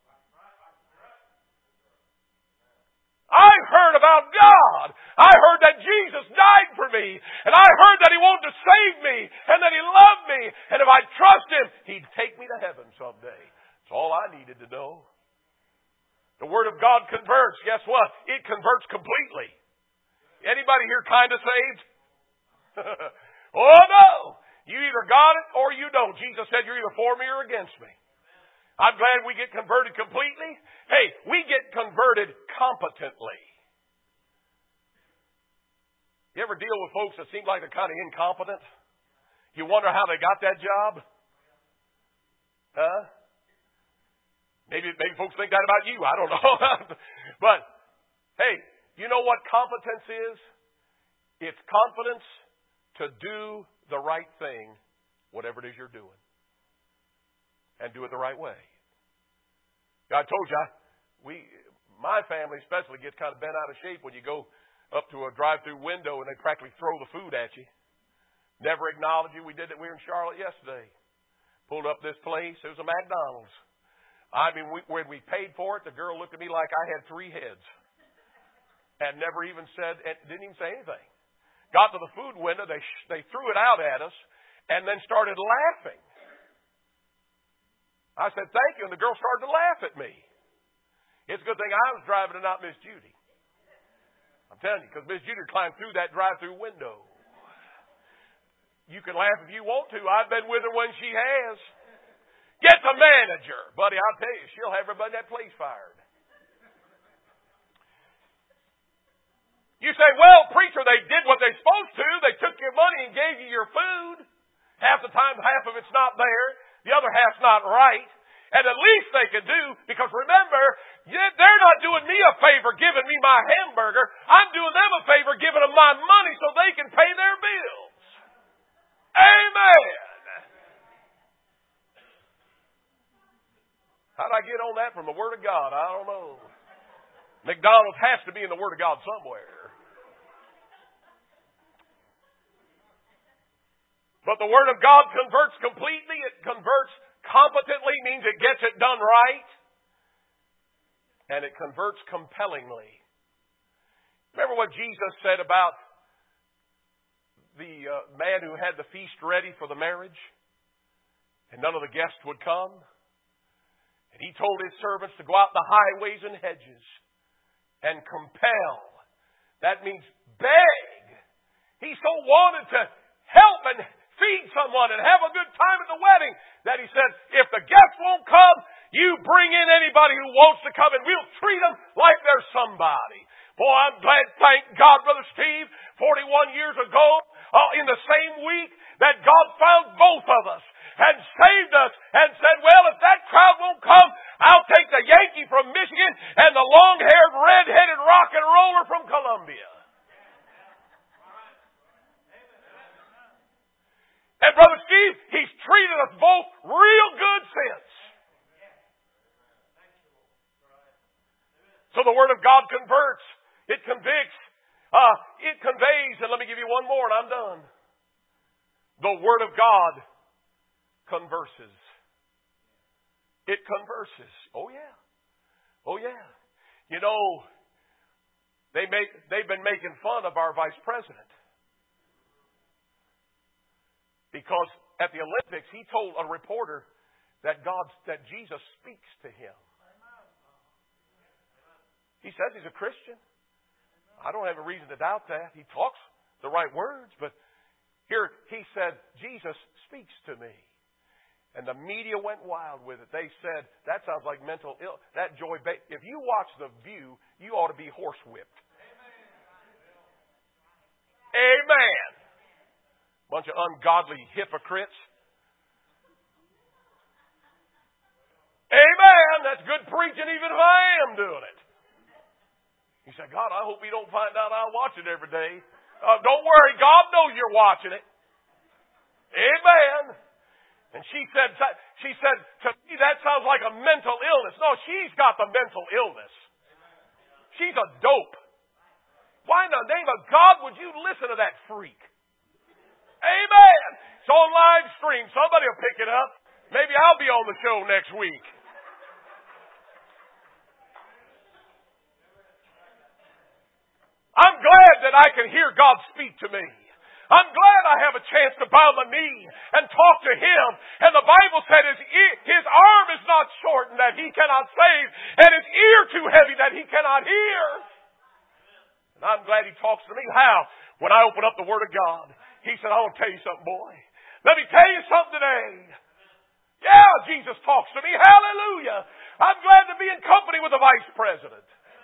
I heard about God. I heard that Jesus died for me. And I heard that He wanted to save me. And that He loved me. And if I trust Him, He'd take me to heaven someday. That's all I needed to know. The Word of God converts. Guess what? It converts completely. Anybody here kind of saved? Oh no! You either got it or you don't. Jesus said you're either for me or against me. I'm glad we get converted completely. Hey, we get converted competently. You ever deal with folks that seem like they're kind of incompetent? You wonder how they got that job? Huh? Maybe, maybe folks think that about you. I don't know. But, hey, you know what competence is? It's confidence to do the right thing, whatever it is you're doing. And do it the right way. I told you, we, my family especially gets kind of bent out of shape when you go up to a drive-through window and they practically throw the food at you. Never acknowledge you. We did it. We were in Charlotte yesterday. Pulled up this place. It was a McDonald's. I mean, we, when we paid for it, the girl looked at me like I had three heads. And never even said, didn't even say anything. Got to the food window, they they threw it out at us, and then started laughing. I said, thank you, and the girl started to laugh at me. It's a good thing I was driving and not Miss Judy. I'm telling you, because Miss Judy climbed through that drive-through window. You can laugh if you want to. I've been with her when she has. Get the manager. Buddy, I'll tell you, she'll have everybody in that place fired. You say, well, preacher, they did what they're supposed to. They took your money and gave you your food. Half the time, half of it's not there. The other half's not right. And at least they can do, because remember, they're not doing me a favor giving me my hamburger. I'm doing them a favor giving them my money so they can pay their bills. Amen. How did I get on that from the Word of God? I don't know. McDonald's has to be in the Word of God somewhere. But the Word of God converts completely. It converts competently, means it gets it done right. And it converts compellingly. Remember what Jesus said about the uh, man who had the feast ready for the marriage? And none of the guests would come? And he told his servants to go out in the highways and hedges and compel. That means beg. He so wanted to help and feed someone and have a good time at the wedding that he said, if the guests won't come, you bring in anybody who wants to come and we'll treat them like they're somebody. Boy, I'm glad, thank God, Brother Steve, forty-one years ago, uh, in the same week, that God found both of us and saved us and said, well, if that crowd won't come, I'll take the Yankee from Michigan and the long-haired, red-headed rock and roller from Columbia. And Brother Steve, he's treated us both real good since. So the Word of God converts. It convicts. Uh, it conveys. And let me give you one more and I'm done. The Word of God converses. It converses. Oh yeah. Oh yeah. You know, they make, they've been making fun of our Vice President. Because at the Olympics, he told a reporter that God, that Jesus speaks to him. He says he's a Christian. I don't have a reason to doubt that. He talks the right words, but here he said, Jesus speaks to me. And the media went wild with it. They said, that sounds like mental ill. That Joy Behar. If you watch The View, you ought to be horsewhipped. Amen. Bunch of ungodly hypocrites. Amen. That's good preaching even if I am doing it. He said, God, I hope you don't find out I watch it every day. Uh, don't worry. God knows you're watching it. Amen. And she said, she said, to me, that sounds like a mental illness. No, she's got the mental illness. She's a dope. Why in the name of God would you listen to that freak? Amen. It's on live stream. Somebody will pick it up. Maybe I'll be on the show next week. I'm glad that I can hear God speak to me. I'm glad I have a chance to bow my knee and talk to Him. And the Bible said his, ear, his arm is not shortened that He cannot save, and His ear too heavy that He cannot hear. And I'm glad He talks to me. How? When I open up the Word of God, He said, I want to tell you something, boy. Let me tell you something today. Yeah, Jesus talks to me. Hallelujah. I'm glad to be in company with the Vice President.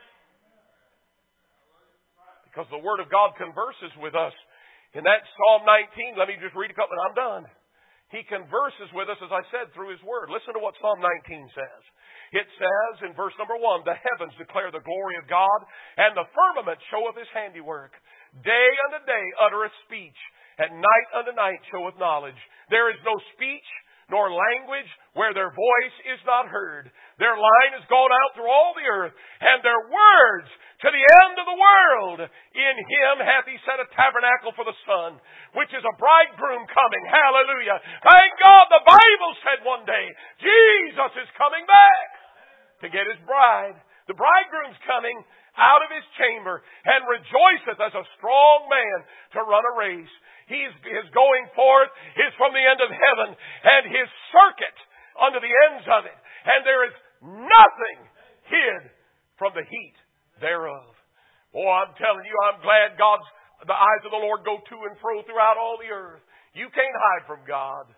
Because the Word of God converses with us. In that Psalm nineteen, let me just read a couple and I'm done. He converses with us, as I said, through His Word. Listen to what Psalm nineteen says. It says in verse number one, the heavens declare the glory of God, and the firmament showeth His handiwork. Day unto day uttereth speech, and night unto night showeth knowledge. There is no speech nor language where their voice is not heard. Their line is gone out through all the earth, and their words to the end of the world. In Him hath He set a tabernacle for the sun, which is a bridegroom coming. Hallelujah. Thank God the Bible said one day, Jesus is coming back to get His bride. The bridegroom's coming out of His chamber and rejoiceth as a strong man to run a race. He's, his going forth is from the end of heaven, and His circuit unto the ends of it. And there is nothing hid from the heat thereof. Oh, I'm telling you, I'm glad God's, the eyes of the Lord go to and fro throughout all the earth. You can't hide from God.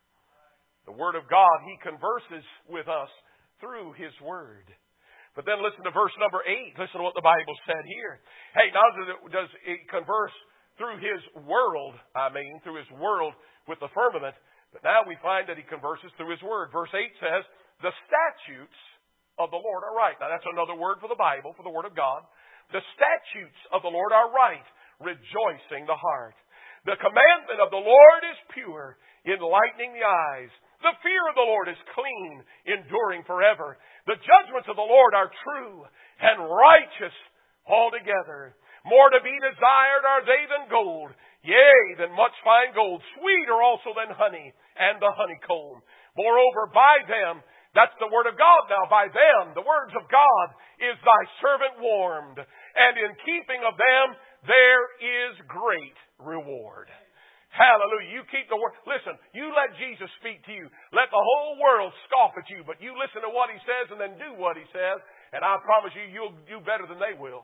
The Word of God, He converses with us through His Word. But then listen to verse number eight. Listen to what the Bible said here. Hey, now does it, does it converse through His world, I mean, through His world with the firmament. But now we find that He converses through His Word. Verse eight says, the statutes of the Lord are right. Now that's another word for the Bible, for the Word of God. The statutes of the Lord are right, rejoicing the heart. The commandment of the Lord is pure, enlightening the eyes. The fear of the Lord is clean, enduring forever. The judgments of the Lord are true and righteous altogether. More to be desired are they than gold, yea, than much fine gold, sweeter also than honey and the honeycomb. Moreover, by them, that's the Word of God now, by them, the words of God, is thy servant warmed, and in keeping of them there is great reward. Hallelujah. You keep the Word. Listen, you let Jesus speak to you. Let the whole world scoff at you, but you listen to what He says and then do what He says, and I promise you, you'll do better than they will.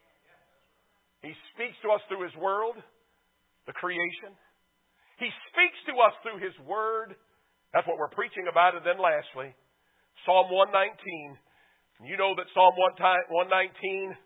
He speaks to us through His Word, the creation. He speaks to us through His Word. That's what we're preaching about. And then lastly, Psalm one nineteen. You know that Psalm one nineteen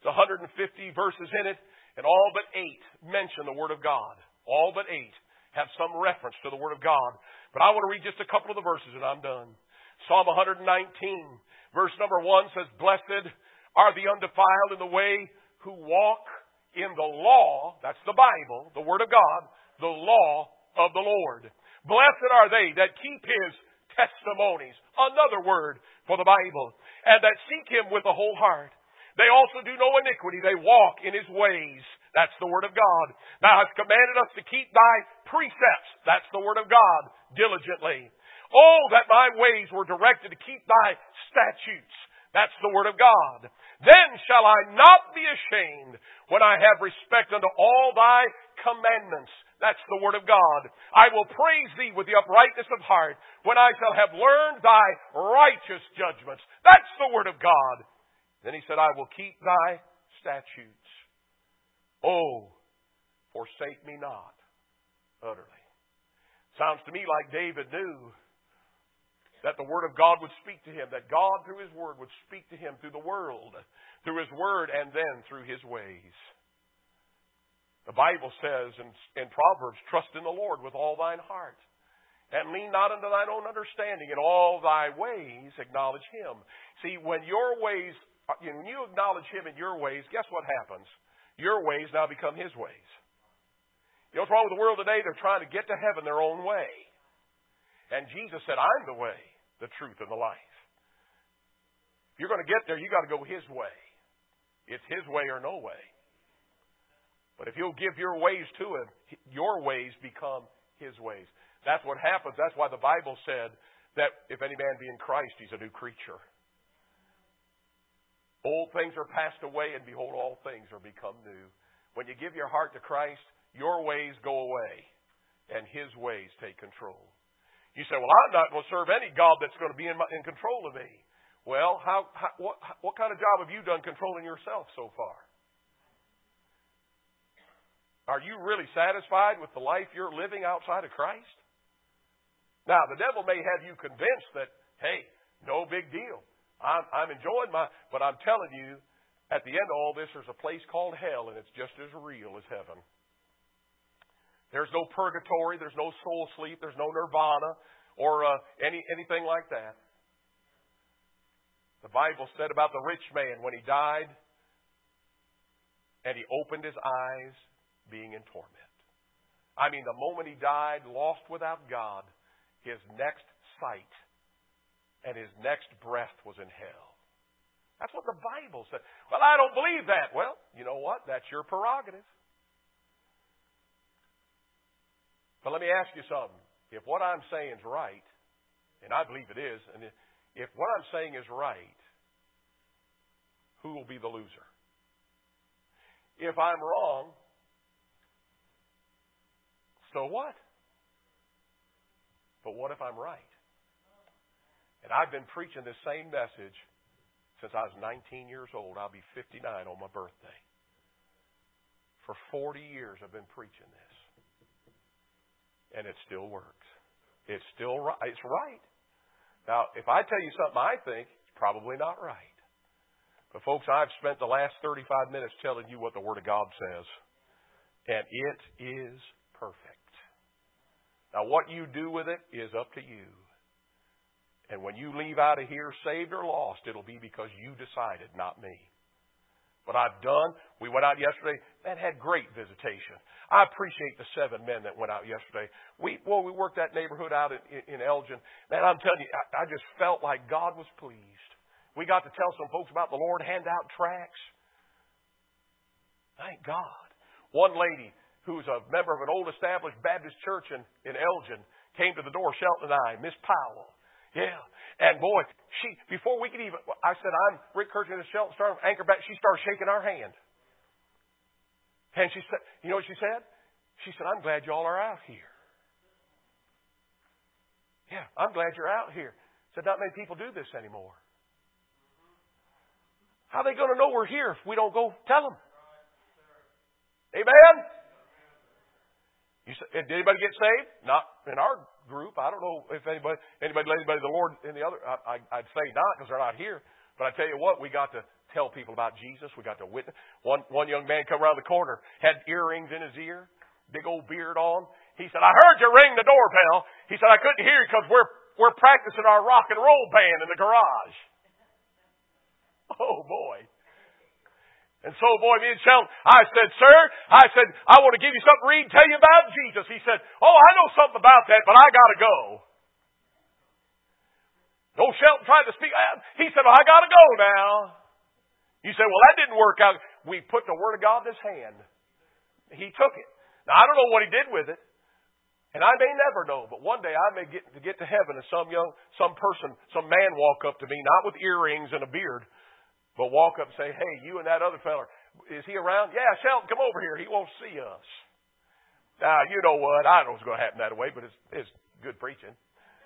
one hundred fifty verses in it, and all but eight mention the Word of God. All but eight have some reference to the Word of God. But I want to read just a couple of the verses and I'm done. Psalm one nineteen, verse number one says, Blessed are the undefiled in the way who walk in the law, that's the Bible, the Word of God, the law of the Lord. Blessed are they that keep His testimonies, another word for the Bible, and that seek Him with the whole heart. They also do no iniquity. They walk in His ways. That's the Word of God. Thou hast commanded us to keep Thy precepts. That's the Word of God, diligently. Oh, that my ways were directed to keep Thy statutes. That's the Word of God. Then shall I not be ashamed when I have respect unto all Thy commandments. That's the Word of God. I will praise Thee with the uprightness of heart when I shall have learned Thy righteous judgments. That's the Word of God. Then he said, I will keep Thy statutes. Oh, forsake me not utterly. Sounds to me like David knew that the Word of God would speak to him, that God through His Word would speak to him through the world, through His Word, and then through His ways. The Bible says in, in Proverbs, trust in the Lord with all thine heart, and lean not unto thine own understanding. In all thy ways acknowledge Him. See, when your ways, when you acknowledge Him in your ways, guess what happens? Your ways now become His ways. You know what's wrong with the world today? They're trying to get to heaven their own way. And Jesus said, I'm the way, the truth, and the life. If you're going to get there, you've got to go His way. It's His way or no way. But if you'll give your ways to Him, your ways become His ways. That's what happens. That's why the Bible said that if any man be in Christ, he's a new creature. Old things are passed away, and behold, all things are become new. When you give your heart to Christ, your ways go away, and His ways take control. You say, well, I'm not going to serve any God that's going to be in, my, in control of me. Well, how, how, what, what kind of job have you done controlling yourself so far? Are you really satisfied with the life you're living outside of Christ? Now, the devil may have you convinced that, hey, no big deal. I'm, I'm enjoying my... But I'm telling you, at the end of all this, there's a place called hell, and it's just as real as heaven. There's no purgatory. There's no soul sleep. There's no nirvana or uh, any anything like that. The Bible said about the rich man when he died, and he opened his eyes, being in torment. I mean, the moment he died, lost without God, his next sight and his next breath was in hell. That's what the Bible said. Well, I don't believe that. Well, you know what? That's your prerogative. But let me ask you something. If what I'm saying is right, and I believe it is, and if what I'm saying is right, who will be the loser? If I'm wrong, so what? But what if I'm right? And I've been preaching this same message since I was nineteen years old. I'll be fifty-nine on my birthday. For forty years I've been preaching this. And it still works. It's still right. It's right. Now, if I tell you something I think, it's probably not right. But folks, I've spent the last thirty-five minutes telling you what the Word of God says. And it is perfect. Now, what you do with it is up to you. And when you leave out of here saved or lost, it'll be because you decided, not me. What I've done, we went out yesterday, man, had great visitation. I appreciate the seven men that went out yesterday. We, well, we worked that neighborhood out in, in Elgin. Man, I'm telling you, I, I just felt like God was pleased. We got to tell some folks about the Lord, hand out tracts. Thank God. One lady who's a member of an old established Baptist church in, in Elgin came to the door, Shelton and I, Miss Powell. Yeah. And boy, she, before we could even, I said, I'm Rick Kirchner and Shelton started anchor back. She started shaking our hand. And she said, you know what she said? She said, I'm glad y'all are out here. Yeah, I'm glad you're out here. Said, not many people do this anymore. How are they going to know we're here if we don't go tell them? Amen? You say, did anybody get saved? Not in our group. I don't know if anybody anybody led anybody to the Lord in the other. I, I, I'd say not because they're not here. But I tell you what, we got to tell people about Jesus. We got to witness. One, one young man come around the corner, had earrings in his ear, big old beard on. He said, I heard you ring the doorbell. He said, I couldn't hear you because we're, we're practicing our rock and roll band in the garage. Oh, boy. And so, boy, me and Sheldon, I said, sir, I said, I want to give you something to read and tell you about Jesus. He said, oh, I know something about that, but I got to go. Old Sheldon tried to speak. He said, well, I got to go now. You said, well, that didn't work out. We put the Word of God in his hand. He took it. Now, I don't know what he did with it. And I may never know, but one day I may get to get to heaven and some young, some person, some man walk up to me, not with earrings and a beard, but walk up and say, hey, you and that other fella, is he around? Yeah, Sheldon, come over here. He won't see us. Now, you know what? I don't know what's going to happen that way, but it's, it's good preaching.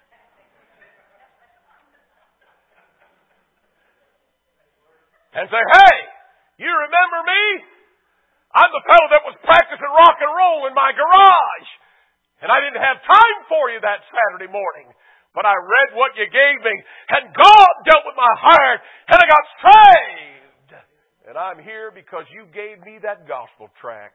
And say, hey, you remember me? I'm the fellow that was practicing rock and roll in my garage. And I didn't have time for you that Saturday morning. But I read what you gave me. And God dealt with my heart. And I got saved. And I'm here because you gave me that gospel tract.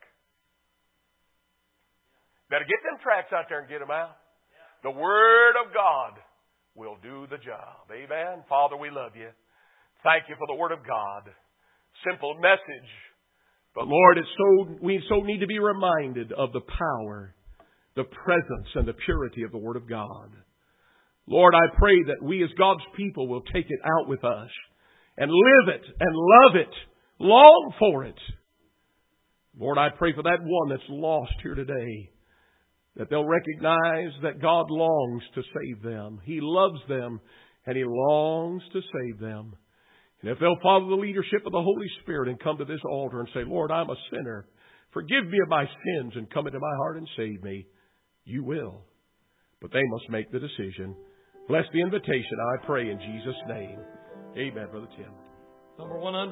Better get them tracts out there and get them out. The Word of God will do the job. Amen. Father, we love you. Thank you for the Word of God. Simple message. But Lord, it's so we so need to be reminded of the power, the presence, and the purity of the Word of God. Lord, I pray that we as God's people will take it out with us and live it and love it, long for it. Lord, I pray for that one that's lost here today, that they'll recognize that God longs to save them. He loves them and He longs to save them. And if they'll follow the leadership of the Holy Spirit and come to this altar and say, Lord, I'm a sinner. Forgive me of my sins and come into my heart and save me. You will. But they must make the decision. Bless the invitation, I pray in Jesus' name. Amen, Brother Tim. Number one hundred.